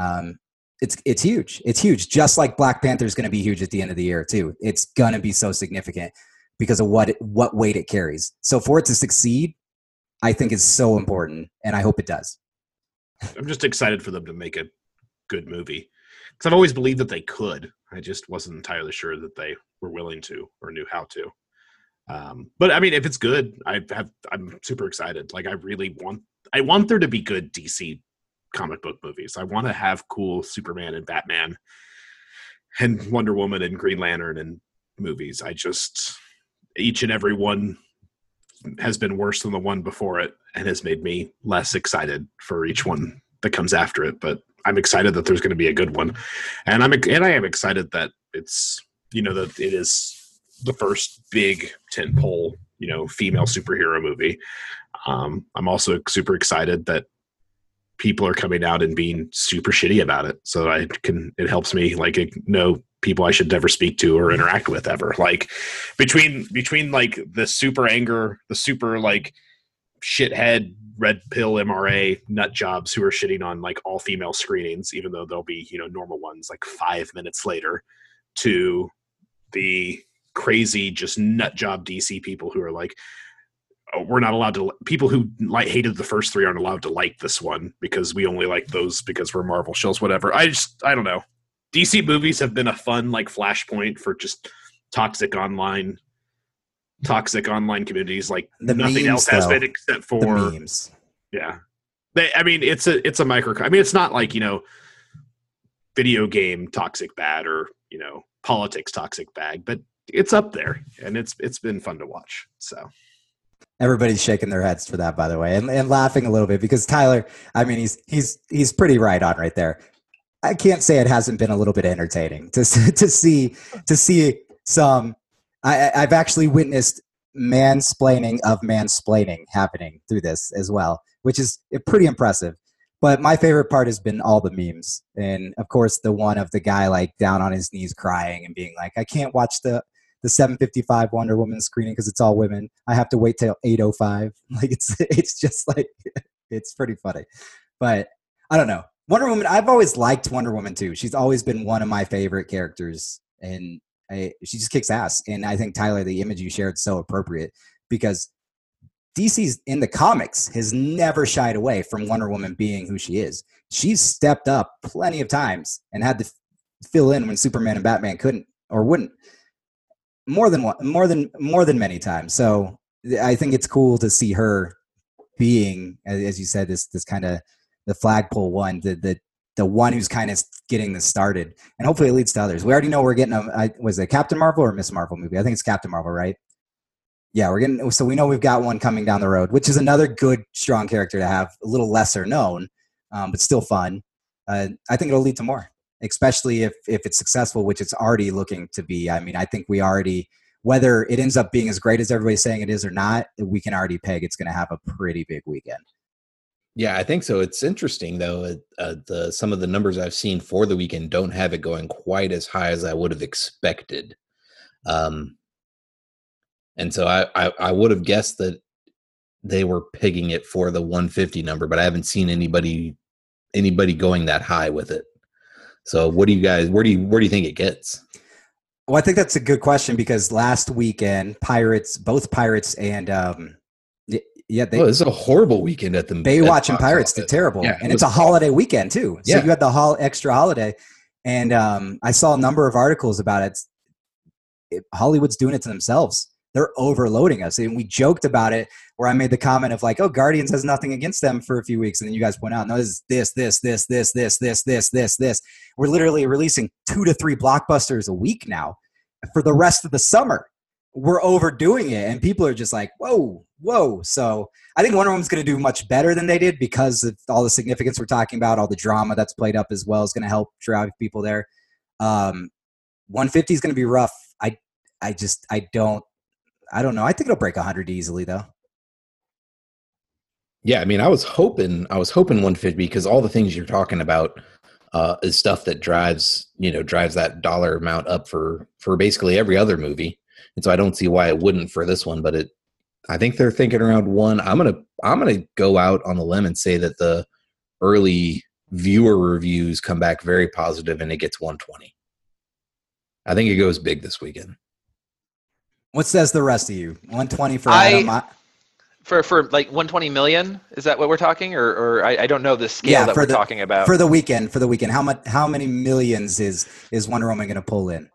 It's huge. It's huge. Just like Black Panther is going to be huge at the end of the year too. It's going to be so significant because of what weight it carries. So for it to succeed, I think is so important, and I hope it does. I'm just excited for them to make a good movie because I've always believed that they could. I just wasn't entirely sure that they were willing to or knew how to. But I mean, if it's good, I'm super excited. Like I want there to be good DC comic book movies. I want to have cool Superman and Batman and Wonder Woman and Green Lantern and movies. Each and every one has been worse than the one before it and has made me less excited for each one that comes after it. But I'm excited that there's going to be a good one. And I am excited that it's, that it is the first big tentpole, female superhero movie. I'm also super excited that people are coming out and being super shitty about it. So it helps me know people I should never speak to or interact with ever. Like between like the super anger, the super like shithead red pill MRA nut jobs who are shitting on like all female screenings, even though they'll be, normal ones like 5 minutes later, to the crazy just nut job DC people who are like, oh, we're not allowed to, people who hated the first three aren't allowed to like this one because we only like those because we're Marvel shells, whatever. I don't know. DC movies have been a fun like flashpoint for just toxic online toxic online communities. Like The nothing memes, else has though. been except for The memes. yeah. I mean, it's a micro. I mean, it's not like video game toxic bad or politics toxic bad, but it's up there, and it's been fun to watch. So Everybody's shaking their heads for that, by the way, and laughing a little bit because Tyler. I mean, he's pretty right on right there. I can't say it hasn't been a little bit entertaining to see some. I've actually witnessed mansplaining of mansplaining happening through this as well, which is pretty impressive. But my favorite part has been all the memes, and of course the one of the guy like down on his knees crying and being like, "I can't watch the 7:55 Wonder Woman screening because it's all women. I have to wait till 8:05." Like it's just like it's pretty funny, but I don't know. Wonder Woman. I've always liked Wonder Woman too. She's always been one of my favorite characters, and she just kicks ass. And I think Tyler, the image you shared, is so appropriate because DC's in the comics has never shied away from Wonder Woman being who she is. She's stepped up plenty of times and had to fill in when Superman and Batman couldn't or wouldn't. More than many times. So I think it's cool to see her being, as you said, this kind of the flagpole one, the one who's kind of getting this started, and hopefully it leads to others. We already know we're getting was it Captain Marvel or Miss Marvel movie? I think it's Captain Marvel, right? Yeah, so we know we've got one coming down the road, which is another good, strong character to have, a little lesser known, but still fun. I think it'll lead to more, especially if it's successful, which it's already looking to be. I mean, I think we already, whether it ends up being as great as everybody's saying it is or not, we can already peg it's going to have a pretty big weekend. Yeah, I think so. It's interesting, though. Some of the numbers I've seen for the weekend don't have it going quite as high as I would have expected. And so I would have guessed that they were pegging it for the 150 number, but I haven't seen anybody going that high with it. So what do you guys, where do you think it gets? Well, I think that's a good question because last weekend, both Pirates and it's a horrible weekend at the Baywatch and Pirates did terrible, yeah, and it's a holiday weekend too. So you had the extra holiday, and I saw a number of articles about it. Hollywood's doing it to themselves. They're overloading us, and we joked about it. Where I made the comment of like, "Oh, Guardians has nothing against them for a few weeks," and then you guys point out, "No, this is this." We're literally releasing 2 to 3 blockbusters a week now for the rest of the summer. We're overdoing it, and people are just like, whoa. So I think Wonder Woman's going to do much better than they did because of all the significance we're talking about, all the drama that's played up as well is going to help drive people there. 150 is going to be rough. I don't know. I think it'll break 100 easily, though. Yeah, I mean, I was hoping 150 because all the things you're talking about is stuff that drives that dollar amount up for basically every other movie. And so I don't see why it wouldn't for this one, but I think they're thinking around 1. I'm gonna go out on the limb and say that the early viewer reviews come back very positive and it gets 120. I think it goes big this weekend. What says the rest of you? 120 for Adam? For like 120 million? Is that what we're talking? Or I don't know the scale that we're talking about. For the weekend. How many millions is Wonder Woman going to pull in?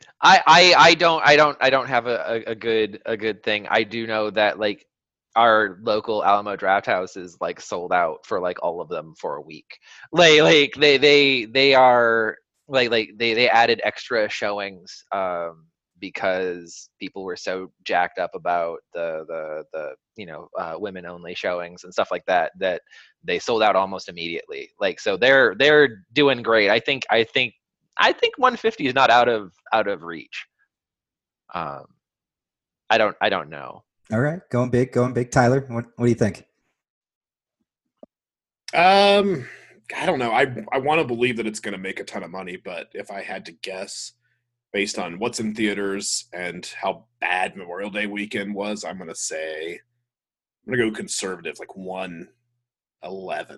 I don't have a good thing. I do know that like our local Alamo Draft House is like sold out for like all of them for a week. Like they are like they added extra showings because people were so jacked up about the women only showings and stuff like that they sold out almost immediately. Like so they're doing great. I think 150 is not out of reach. I don't know. All right, going big. Tyler, what do you think? I don't know. I want to believe that it's going to make a ton of money, but if I had to guess, based on what's in theaters and how bad Memorial Day weekend was, I'm going to go conservative, like 111.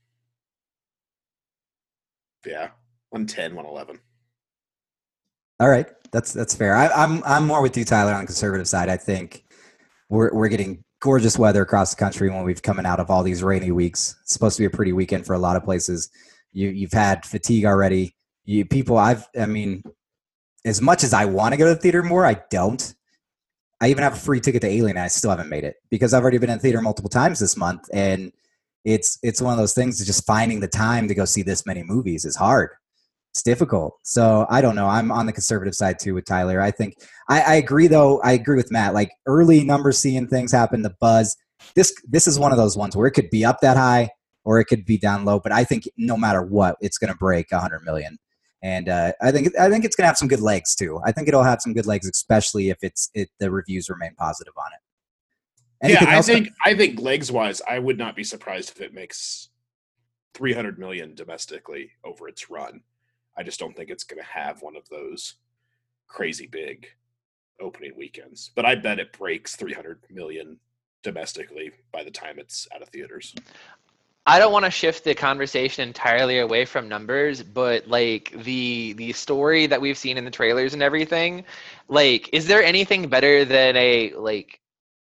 Yeah, 110, 111. All right, that's fair. I'm more with you, Tyler, on the conservative side. I think we're getting gorgeous weather across the country when we've coming out of all these rainy weeks. It's supposed to be a pretty weekend for a lot of places. You've had fatigue already. As much as I want to go to the theater more, I don't. I even have a free ticket to Alien and I still haven't made it because I've already been in theater multiple times this month. And it's one of those things, just finding the time to go see this many movies is hard. It's difficult. So I don't know. I'm on the conservative side too with Tyler. I think I agree though. I agree with Matt. Like early numbers, seeing things happen, the buzz. This is one of those ones where it could be up that high or it could be down low. But I think no matter what, it's going to break 100 million. And I think it's going to have some good legs too. I think it'll have some good legs, especially if the reviews remain positive on it. Anything else? I think legs wise, I would not be surprised if it makes 300 million domestically over its run. I just don't think it's going to have one of those crazy big opening weekends. But I bet it breaks 300 million domestically by the time it's out of theaters. I don't want to shift the conversation entirely away from numbers, but like the story that we've seen in the trailers and everything, like, is there anything better than a like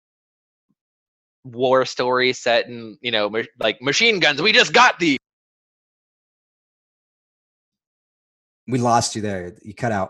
war story set in, you know, like machine guns? We just got these. We lost you there. You cut out.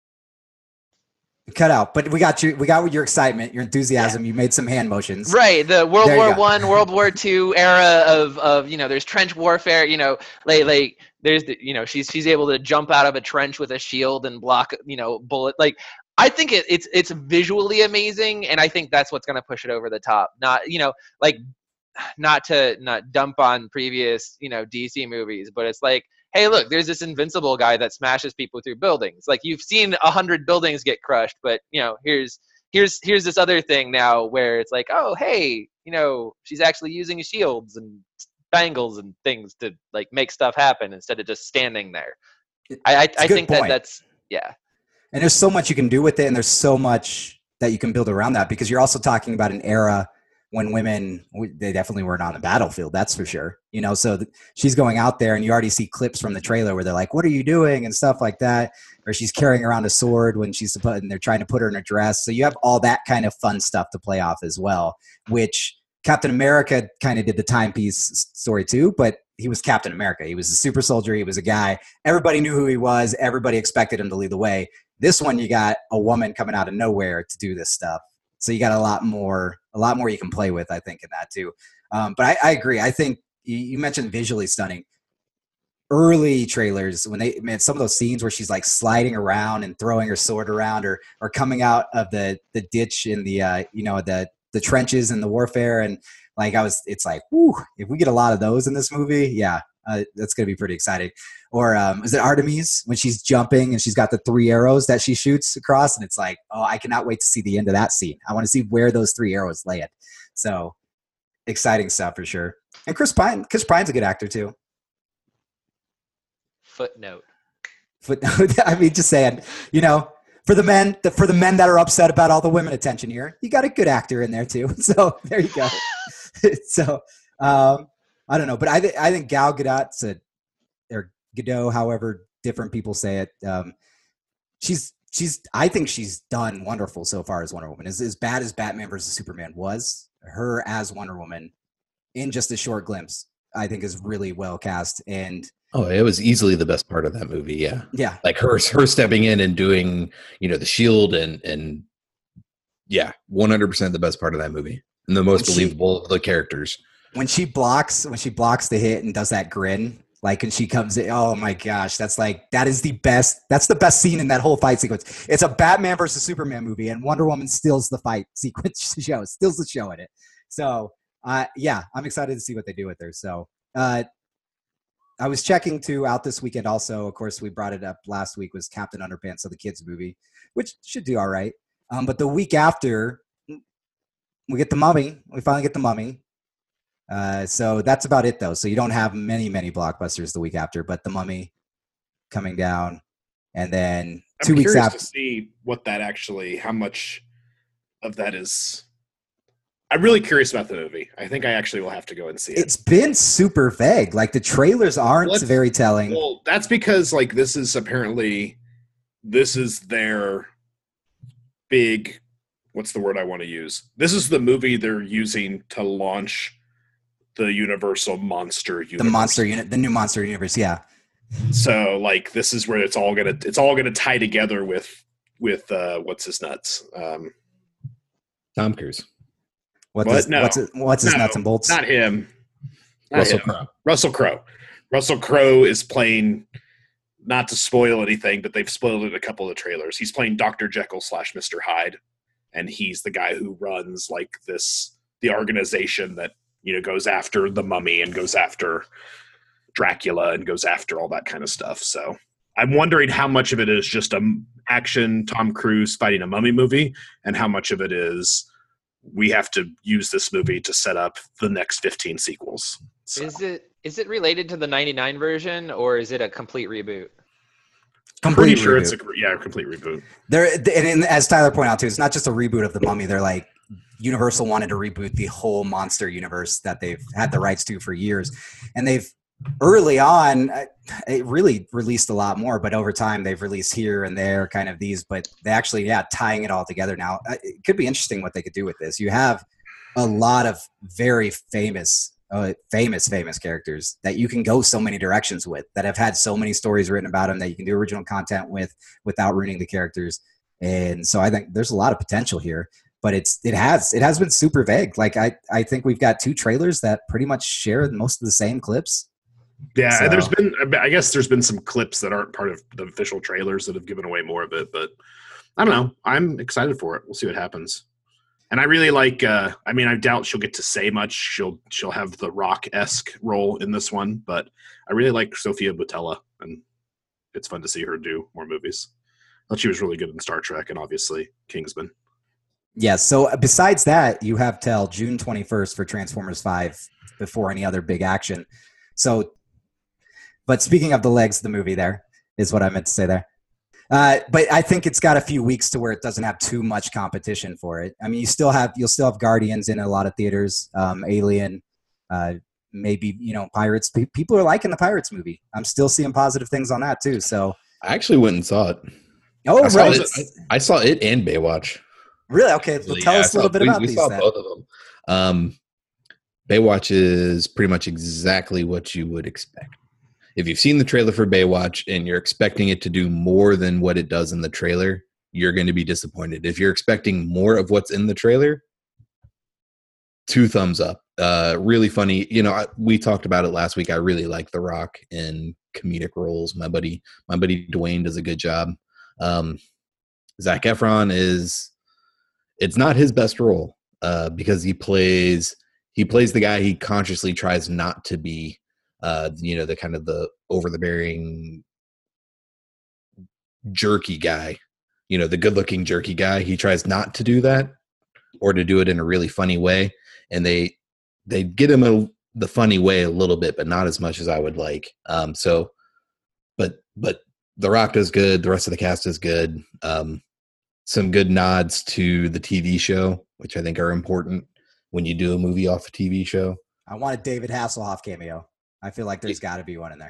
But we got you. We got your excitement, your enthusiasm. Yeah. You made some hand motions. Right. The World War I, World War II era of, you know, there's trench warfare, you know, like there's the, you know, she's able to jump out of a trench with a shield and block, you know, bullet. Like, I think it's visually amazing. And I think that's what's going to push it over the top. Not, you know, like not dump on previous, you know, DC movies, but it's like, hey, look, there's this invincible guy that smashes people through buildings. Like, you've seen 100 buildings get crushed, but, you know, here's this other thing now where it's like, oh, hey, you know, she's actually using shields and spangles and things to like make stuff happen instead of just standing there. I think that's yeah. And there's so much you can do with it, and there's so much that you can build around that, because you're also talking about an era when women, they definitely weren't on the battlefield, that's for sure. You know, so she's going out there, and you already see clips from the trailer where they're like, what are you doing? And stuff like that. Or she's carrying around a sword when and they're trying to put her in a dress. So you have all that kind of fun stuff to play off as well, which Captain America kind of did the timepiece story too, but he was Captain America. He was a super soldier. He was a guy. Everybody knew who he was. Everybody expected him to lead the way. This one, you got a woman coming out of nowhere to do this stuff. So you got a lot more you can play with, I think, in that too. But I agree. I think you mentioned visually stunning. Early trailers, when some of those scenes where she's like sliding around and throwing her sword around, or coming out of the ditch in the the trenches and the warfare, and like it's like, whoo, if we get a lot of those in this movie, yeah, that's gonna be pretty exciting. Or is it Artemis when she's jumping and she's got the 3 arrows that she shoots across, and it's like, oh, I cannot wait to see the end of that scene. I want to see where those 3 arrows land. So exciting stuff for sure. And Chris Pine's a good actor too. Footnote. I mean, just saying, you know, for the men that are upset about all the women attention here, you got a good actor in there too. So there you go. So I don't know, but I think Gal Gadot's or Gadot, however different people say it, I think she's done wonderful so far as Wonder Woman. As bad as Batman versus Superman was, her as Wonder Woman in just a short glimpse, I think is really well cast. And it was easily the best part of that movie. Yeah. Yeah. Like her stepping in and doing, you know, the shield and yeah, 100% the best part of that movie and the most believable of the characters. When she blocks the hit and does that grin, like, and she comes in, oh my gosh, that's the best scene in that whole fight sequence. It's a Batman versus Superman movie, and Wonder Woman steals the fight sequence steals the show in it. So, yeah, I'm excited to see what they do with her. So, I was checking out this weekend also. Of course, we brought it up last week, was Captain Underpants, so the kids movie, which should do all right. But the week after, we get The Mummy. We finally get The Mummy. So that's about it though. So you don't have many blockbusters the week after, but The Mummy coming down, and then 2 weeks after. To see what that actually, how much of that is. I'm really curious about the movie. I think I actually will have to go and see it. It's been super vague. Like the trailers aren't very telling. Well, that's because like this is their big. What's the word I want to use? This is the movie they're using to launch the Universal Monster Universe. The new Monster Universe, yeah. So like this is where it's all gonna tie together with what's his nuts? Tom Cruise. What? What's No. what's his No, nuts and bolts? Not him. Not Russell him. Crowe. Russell Crowe. Russell Crowe is playing, not to spoil anything, but they've spoiled it in a couple of the trailers. He's playing Dr. Jekyll / Mr. Hyde, and he's the guy who runs like the organization that, you know, goes after the mummy and goes after Dracula and goes after all that kind of stuff. So I'm wondering how much of it is just action Tom Cruise fighting a mummy movie, and how much of it is we have to use this movie to set up the next 15 sequels. So. Is it related to the 99 version, or is it a complete reboot? Pretty Complete sure reboot. it's a complete reboot. And as Tyler pointed out too, it's not just a reboot of the Mummy. They're like, Universal wanted to reboot the whole monster universe that they've had the rights to for years, and they've early on it really released a lot more, but over time they've released here and there kind of these, but they actually tying it all together now. It could be interesting what they could do with this. You have a lot of very famous characters that you can go so many directions with, that have had so many stories written about them that you can do original content with without ruining the characters. And so I think there's a lot of potential here, but it has been super vague. Like I think we've got 2 trailers that pretty much share most of the same clips. Yeah, So- there's been some clips that aren't part of the official trailers that have given away more of it, but I don't know. I'm excited for it. We'll see what happens. And I really like. I doubt she'll get to say much. She'll have the Rock-esque role in this one, but I really like Sofia Boutella, and it's fun to see her do more movies. I thought she was really good in Star Trek, and obviously Kingsman. Yeah, so besides that, you have till June 21st for Transformers 5 before any other big action. So, but speaking of the legs of the movie, there is what I meant to say there. But I think it's got a few weeks to where it doesn't have too much competition for it. I mean, you'll still have Guardians in a lot of theaters, Alien, maybe, Pirates. People are liking the Pirates movie. I'm still seeing positive things on that too. So I actually went and saw it. oh, I saw right. I saw it and Baywatch. Really? Okay. Well, tell us a little bit about we these saw then. both of them. Baywatch is pretty much exactly what you would expect. If you've seen the trailer for Baywatch and you're expecting it to do more than what it does in the trailer, you're going to be disappointed. If you're expecting more of what's in the trailer, 2 thumbs up. Really funny. We talked about it last week. I really like The Rock in comedic roles. My buddy Dwayne does a good job. Zac Efron it's not his best role because he plays the guy he consciously tries not to be. The kind of the over the bearing jerky guy, the good looking jerky guy. He tries not to do that, or to do it in a really funny way. And they get him the funny way a little bit, but not as much as I would like. But The Rock does good. The rest of the cast is good. Some good nods to the TV show, which I think are important when you do a movie off a TV show. I want a David Hasselhoff cameo. I feel like there's got to be one in there.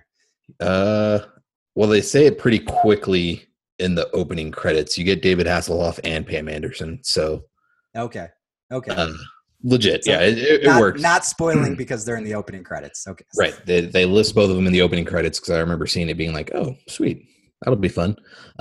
Well, they say it pretty quickly in the opening credits. You get David Hasselhoff and Pam Anderson. So Okay. legit. So yeah, it works. Not spoiling because they're in the opening credits. Okay. Right. They list both of them in the opening credits because I remember seeing it being like, oh, sweet. That'll be fun.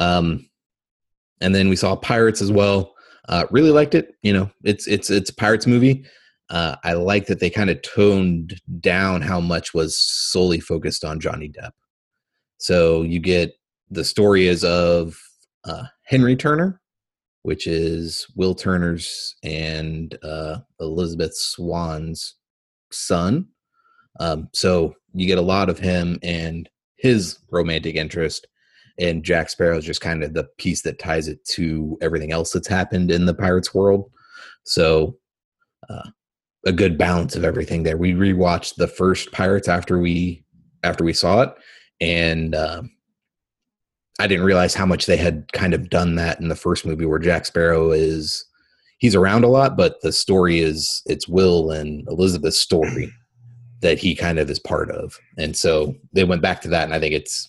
And then we saw Pirates as well. Really liked it. It's a Pirates movie. I like that they kind of toned down how much was solely focused on Johnny Depp. So you get the story is of Henry Turner, which is Will Turner's and Elizabeth Swann's son. So you get a lot of him and his romantic interest, and Jack Sparrow is just kind of the piece that ties it to everything else that's happened in the Pirates world. So a good balance of everything there. We rewatched the first Pirates after we saw it, and I didn't realize how much they had kind of done that in the first movie, where Jack Sparrow he's around a lot, but the story it's Will and Elizabeth's story that he kind of is part of. And so they went back to that, and I think it's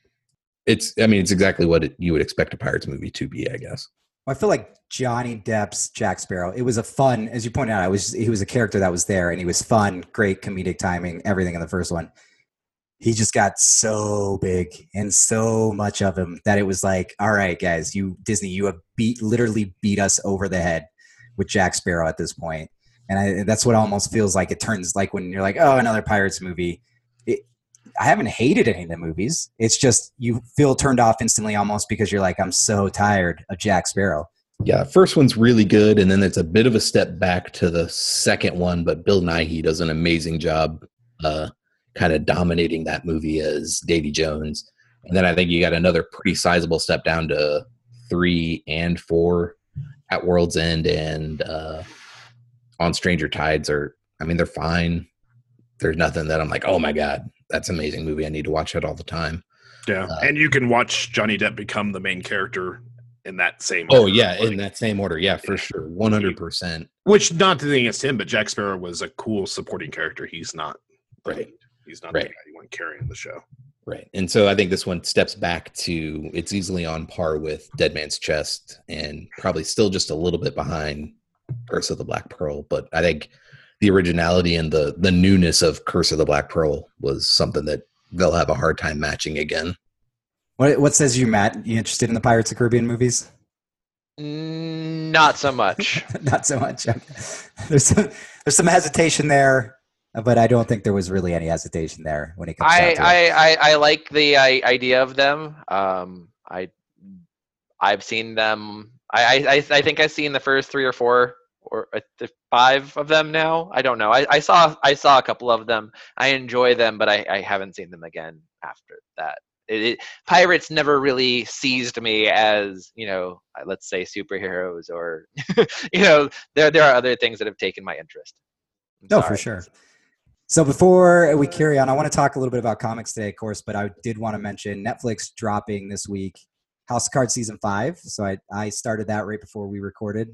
exactly what you would expect a Pirates movie to be, I guess. I feel like Johnny Depp's Jack Sparrow, it was a fun, as you pointed out, he was a character that was there, and he was fun, great comedic timing, everything in the first one. He just got so big and so much of him that it was like, all right, guys, Disney, you have literally beat us over the head with Jack Sparrow at this point. And that's what almost feels like it turns like when you're like, oh, another Pirates movie. I haven't hated any of the movies. It's just you feel turned off instantly almost because you're like, I'm so tired of Jack Sparrow. Yeah, first one's really good, and then it's a bit of a step back to the second one, but Bill Nighy does an amazing job kind of dominating that movie as Davy Jones. And then I think you got another pretty sizable step down to 3 and 4 at World's End and On Stranger Tides they're fine. There's nothing that I'm like, oh my God, that's an amazing movie. I need to watch it all the time. Yeah. And you can watch Johnny Depp become the main character in that same order. Oh, yeah, in that same order. Yeah, for sure. 100%. Which, not to think against him, but Jack Sparrow was a cool supporting character. He's not right. He's not the guy you want carrying the show. Right. And so I think this one steps back to, it's easily on par with Dead Man's Chest and probably still just a little bit behind Curse of the Black Pearl. But I think the originality and the newness of Curse of the Black Pearl was something that they'll have a hard time matching again. What says you, Matt? You interested in the Pirates of the Caribbean movies? Not so much. Not so much. There's some hesitation there, but I don't think there was really any hesitation there when it comes down to it. I like the idea of them. I've seen them. I think I've seen the first 3 or 4 or 5 of them now. I don't know. I saw a couple of them. I enjoy them, but I haven't seen them again after that. Pirates never really seized me as, let's say superheroes or, there are other things that have taken my interest. No, for sure. So before we carry on, I want to talk a little bit about comics today, of course, but I did want to mention Netflix dropping this week House of Cards Season 5. So I started that right before we recorded.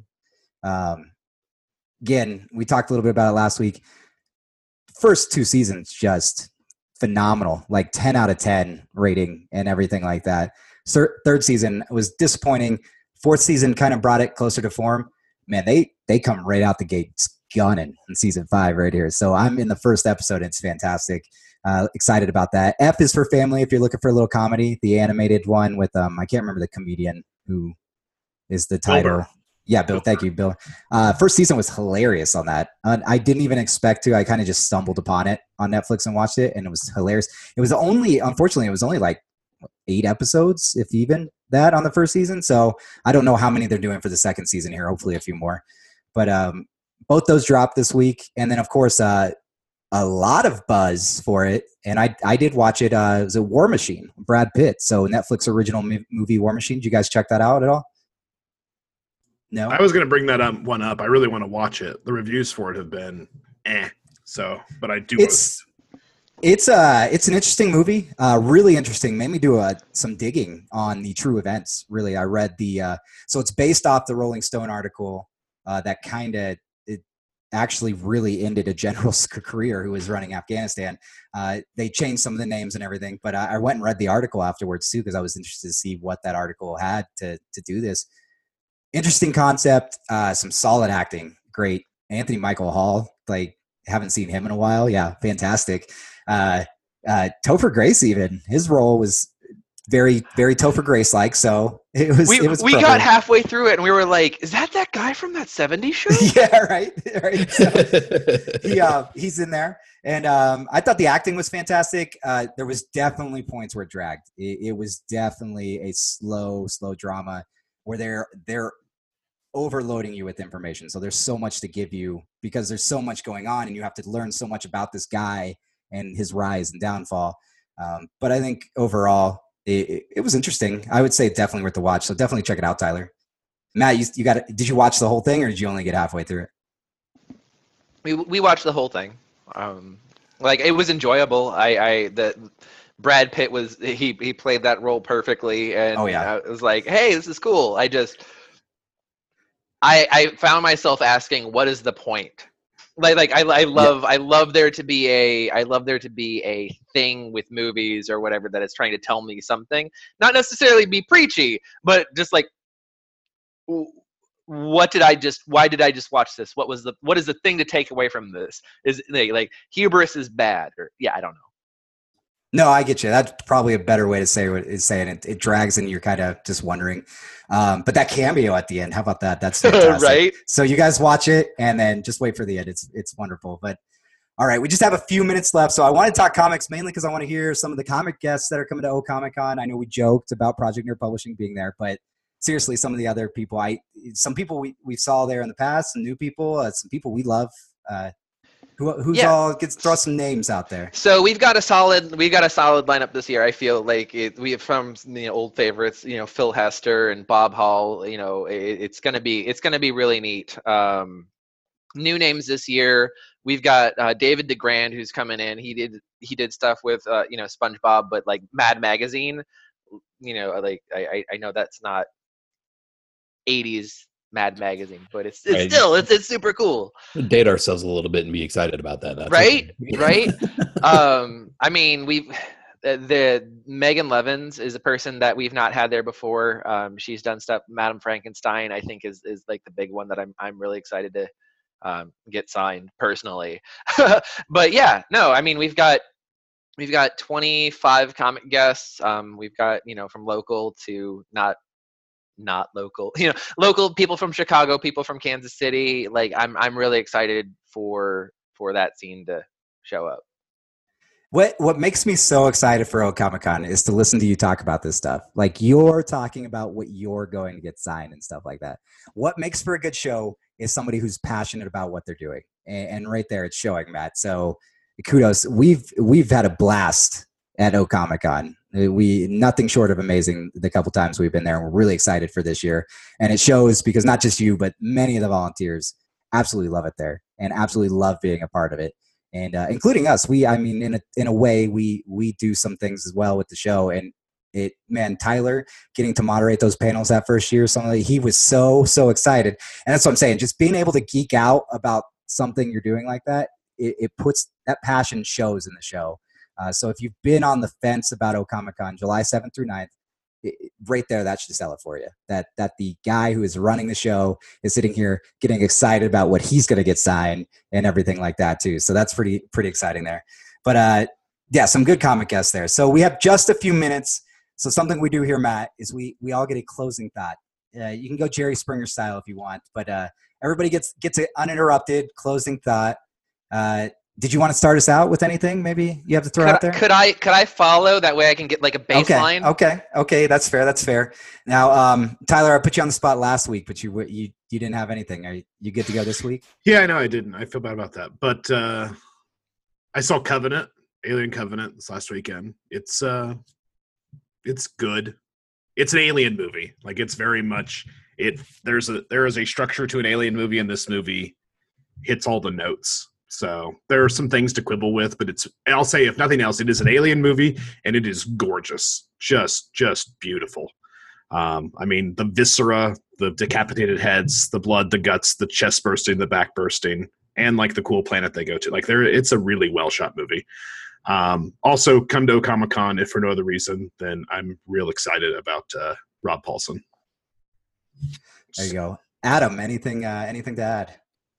Again, we talked a little bit about it last week. First 2 seasons, just phenomenal, like 10 out of 10 rating and everything like that. Third season was disappointing. 4th season kind of brought it closer to form. Man, they come right out the gate gunning in season 5 right here. So I'm in the first episode. It's fantastic. Excited about that. F is for Family if you're looking for a little comedy. The animated one with I can't remember the comedian who is the title. Bill. Yeah, Bill. Thank you, Bill. First season was hilarious on that. I didn't even expect to. I kind of just stumbled upon it on Netflix and watched it, and it was hilarious. Unfortunately, it was only like 8 episodes, if even that, on the first season. So I don't know how many they're doing for the second season here. Hopefully a few more. But both those dropped this week. And then, of course, a lot of buzz for it. And I did watch it. It was a War Machine, Brad Pitt. So Netflix original movie War Machine. Did you guys check that out at all? No, I was going to bring that one up. I really want to watch it. The reviews for it have been so, but I do. It's an interesting movie. Really interesting. Made me do some digging on the true events. Really, I read so it's based off the Rolling Stone article that kind of it actually really ended a general's career who was running Afghanistan. They changed some of the names and everything, but I went and read the article afterwards too because I was interested to see what that article had to do this. Interesting concept, some solid acting, great. Anthony Michael Hall, like haven't seen him in a while. Yeah, fantastic. Topher Grace, even his role was very, very Topher Grace like. So it was. We got halfway through it and we were like, "Is that guy from that '70s show?" Yeah, right. So he's in there, and I thought the acting was fantastic. There was definitely points where it dragged. It was definitely a slow drama where they're overloading you with information. So there's so much to give you because there's so much going on and you have to learn so much about this guy and his rise and downfall. But I think overall it was interesting. I would say definitely worth the watch. So definitely check it out, Tyler. Matt, you got it. Did you watch the whole thing or did you only get halfway through it? We watched the whole thing. Like it was enjoyable. The Brad Pitt he played that role perfectly and I was like, hey, this is cool. I found myself asking, what is the point? I love there to be a thing with movies or whatever that is trying to tell me something, not necessarily be preachy, but just like, why did I just watch this? What is the thing to take away from this? Is like hubris is bad or I don't know. No, I get you. That's probably a better way to say what is saying it. It drags and you're kind of just wondering. But that cameo at the end, how about that? That's fantastic. Right? So you guys watch it and then just wait for the end. It's wonderful. But all right, we just have a few minutes left. So I want to talk comics mainly because I want to hear some of the comic guests that are coming to O Comic Con. I know we joked about Project Nerd Publishing being there, but seriously, some of the other people, some people we saw there in the past, some new people, some people we love. Who's all gets throw some names out there. So we've got a solid lineup this year. I feel like we have from old favorites, Phil Hester and Bob Hall. It's gonna be really neat. New names this year. We've got David DeGrand who's coming in. He did stuff with SpongeBob, but like Mad Magazine. Like I know that's not 80s Mad Magazine, but it's Right. still it's super cool. We'll date ourselves a little bit and be excited about that. That's Right? okay. Right? I mean, the Megan Levins is a person that we've not had there before. She's done stuff. Madam Frankenstein, I think, is like the big one that I'm really excited to get signed personally. But yeah, no, I mean, we've got 25 comic guests. We've got from local to not local, local people from Chicago, people from Kansas City. Like I'm really excited for that scene to show up. What makes me so excited for O Comic Con is to listen to you talk about this stuff. Like you're talking about what you're going to get signed and stuff like that. What makes for a good show is somebody who's passionate about what they're doing, and right there it's showing, Matt. So kudos. We've had a blast at O Comic Con. We nothing short of amazing the couple times we've been there. And we're really excited for this year, and it shows because not just you, but many of the volunteers absolutely love it there and absolutely love being a part of it, and including us. In a way, we do some things as well with the show, and Tyler getting to moderate those panels that first year, he was so excited, and that's what I'm saying. Just being able to geek out about something you're doing like that, it puts that passion shows in the show. So if you've been on the fence about O Comic Con, July 7th through 9th, right there, that should sell it for you. That the guy who is running the show is sitting here getting excited about what he's going to get signed and everything like that too. So that's pretty exciting there. But yeah, some good comic guests there. So we have just a few minutes. So something we do here, Matt, is we all get a closing thought. You can go Jerry Springer style if you want, but everybody gets an uninterrupted closing thought. Did you want to start us out with anything maybe you have to throw out there? Could I follow? That way I can get like a baseline. Okay. That's fair. Now, Tyler, I put you on the spot last week, but you didn't have anything. Are you good to go this week? Yeah, I know I didn't. I feel bad about that. But I saw Alien Covenant this last weekend. It's good. It's an alien movie. Like it's very much it. There is a structure to an alien movie, and this movie hits all the notes. So there are some things to quibble with, but I'll say, if nothing else, it is an alien movie and it is gorgeous. Just beautiful. The viscera, the decapitated heads, the blood, the guts, the chest bursting, the back bursting, and like the cool planet they go to. Like it's a really well shot movie. Also come to Comic Con if for no other reason, then I'm real excited about Rob Paulson. There you go. Adam, anything to add?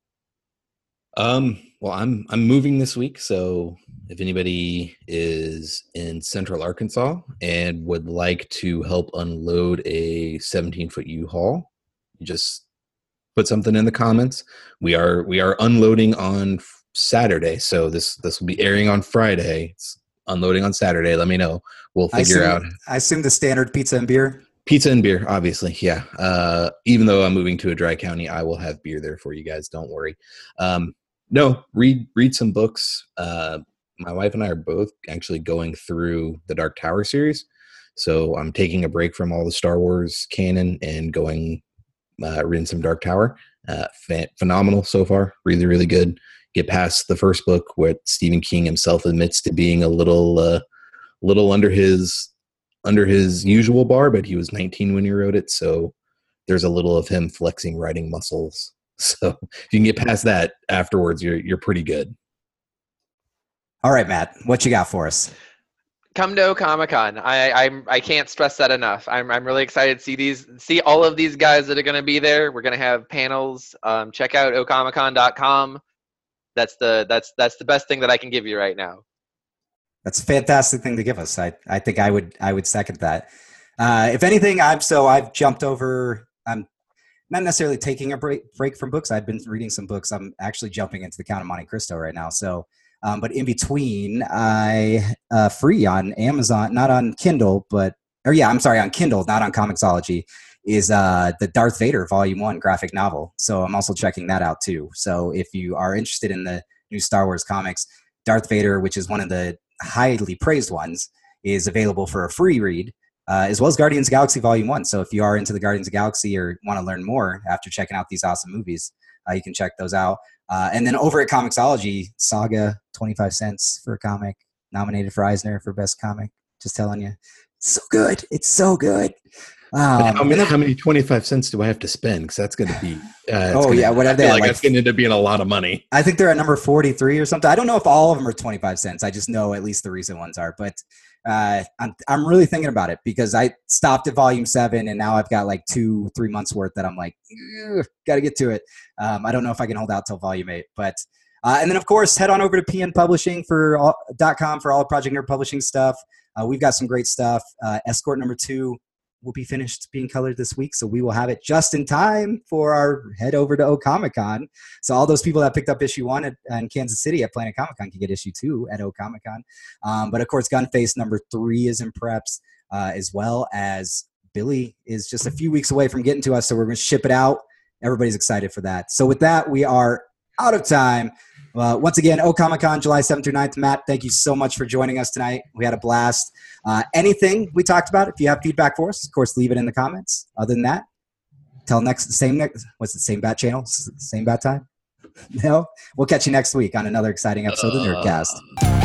Well, I'm moving this week, so if anybody is in Central Arkansas and would like to help unload a 17-foot U-Haul, just put something in the comments. We are unloading on Saturday, so this will be airing on Friday. It's unloading on Saturday. Let me know. We'll figure out. I assume the standard pizza and beer. Pizza and beer, obviously, yeah. Even though I'm moving to a dry county, I will have beer there for you guys. Don't worry. No, read some books. My wife and I are both actually going through the Dark Tower series. So I'm taking a break from all the Star Wars canon and going reading some Dark Tower. Phenomenal so far. Really, really good. Get past the first book where Stephen King himself admits to being a little under his usual bar, but he was 19 when he wrote it. So there's a little of him flexing writing muscles. So if you can get past that afterwards, you're pretty good. All right, Matt, what you got for us? Come to Comic-Con. I can't stress that enough. I'm really excited to see all of these guys that are going to be there. We're going to have panels. Check out ocomicon.com. That's the best thing that I can give you right now. That's a fantastic thing to give us. I think I would second that. If anything, I've jumped over. I'm not necessarily taking a break from books. I've been reading some books. I'm actually jumping into the Count of Monte Cristo right now. So, but in between, free on Amazon, not on Kindle, on Kindle, not on Comixology, is the Darth Vader Volume 1 graphic novel. So I'm also checking that out too. So if you are interested in the new Star Wars comics, Darth Vader, which is one of the highly praised ones, is available for a free read, as well as Guardians of the Galaxy Volume 1. So if you are into the Guardians of the Galaxy or want to learn more after checking out these awesome movies, you can check those out. And then over at Comixology, Saga, 25 cents for a comic, nominated for Eisner for Best Comic. Just telling you. It's so good. It's so good. How many 25 cents do I have to spend? Because that's going to be. Whatever. That's going to end up being a lot of money. I think they're at number 43 or something. I don't know if all of them are 25 cents. I just know at least the recent ones are. But I'm really thinking about it because I stopped at Volume 7 and now I've got like 2-3 months worth that I'm like, got to get to it. I don't know if I can hold out till Volume 8, but. And then, of course, head on over to PNPublishing .com for all Project Nerd Publishing stuff. We've got some great stuff. Escort number 2 will be finished being colored this week, so we will have it just in time for our head over to O-Comic-Con. So all those people that picked up issue 1 in Kansas City at Planet Comic-Con can get issue 2 at O-Comic-Con. But, of course, Gunface number 3 is in preps, as well as Billy is just a few weeks away from getting to us, so we're going to ship it out. Everybody's excited for that. So with that, we are out of time. Once again, O-Comic-Con, July 7th through 9th. Matt, thank you so much for joining us tonight. We had a blast. Anything we talked about, if you have feedback for us, of course, leave it in the comments. Other than that, same bat channel? Same bat time? No? We'll catch you next week on another exciting episode of Nerdcast.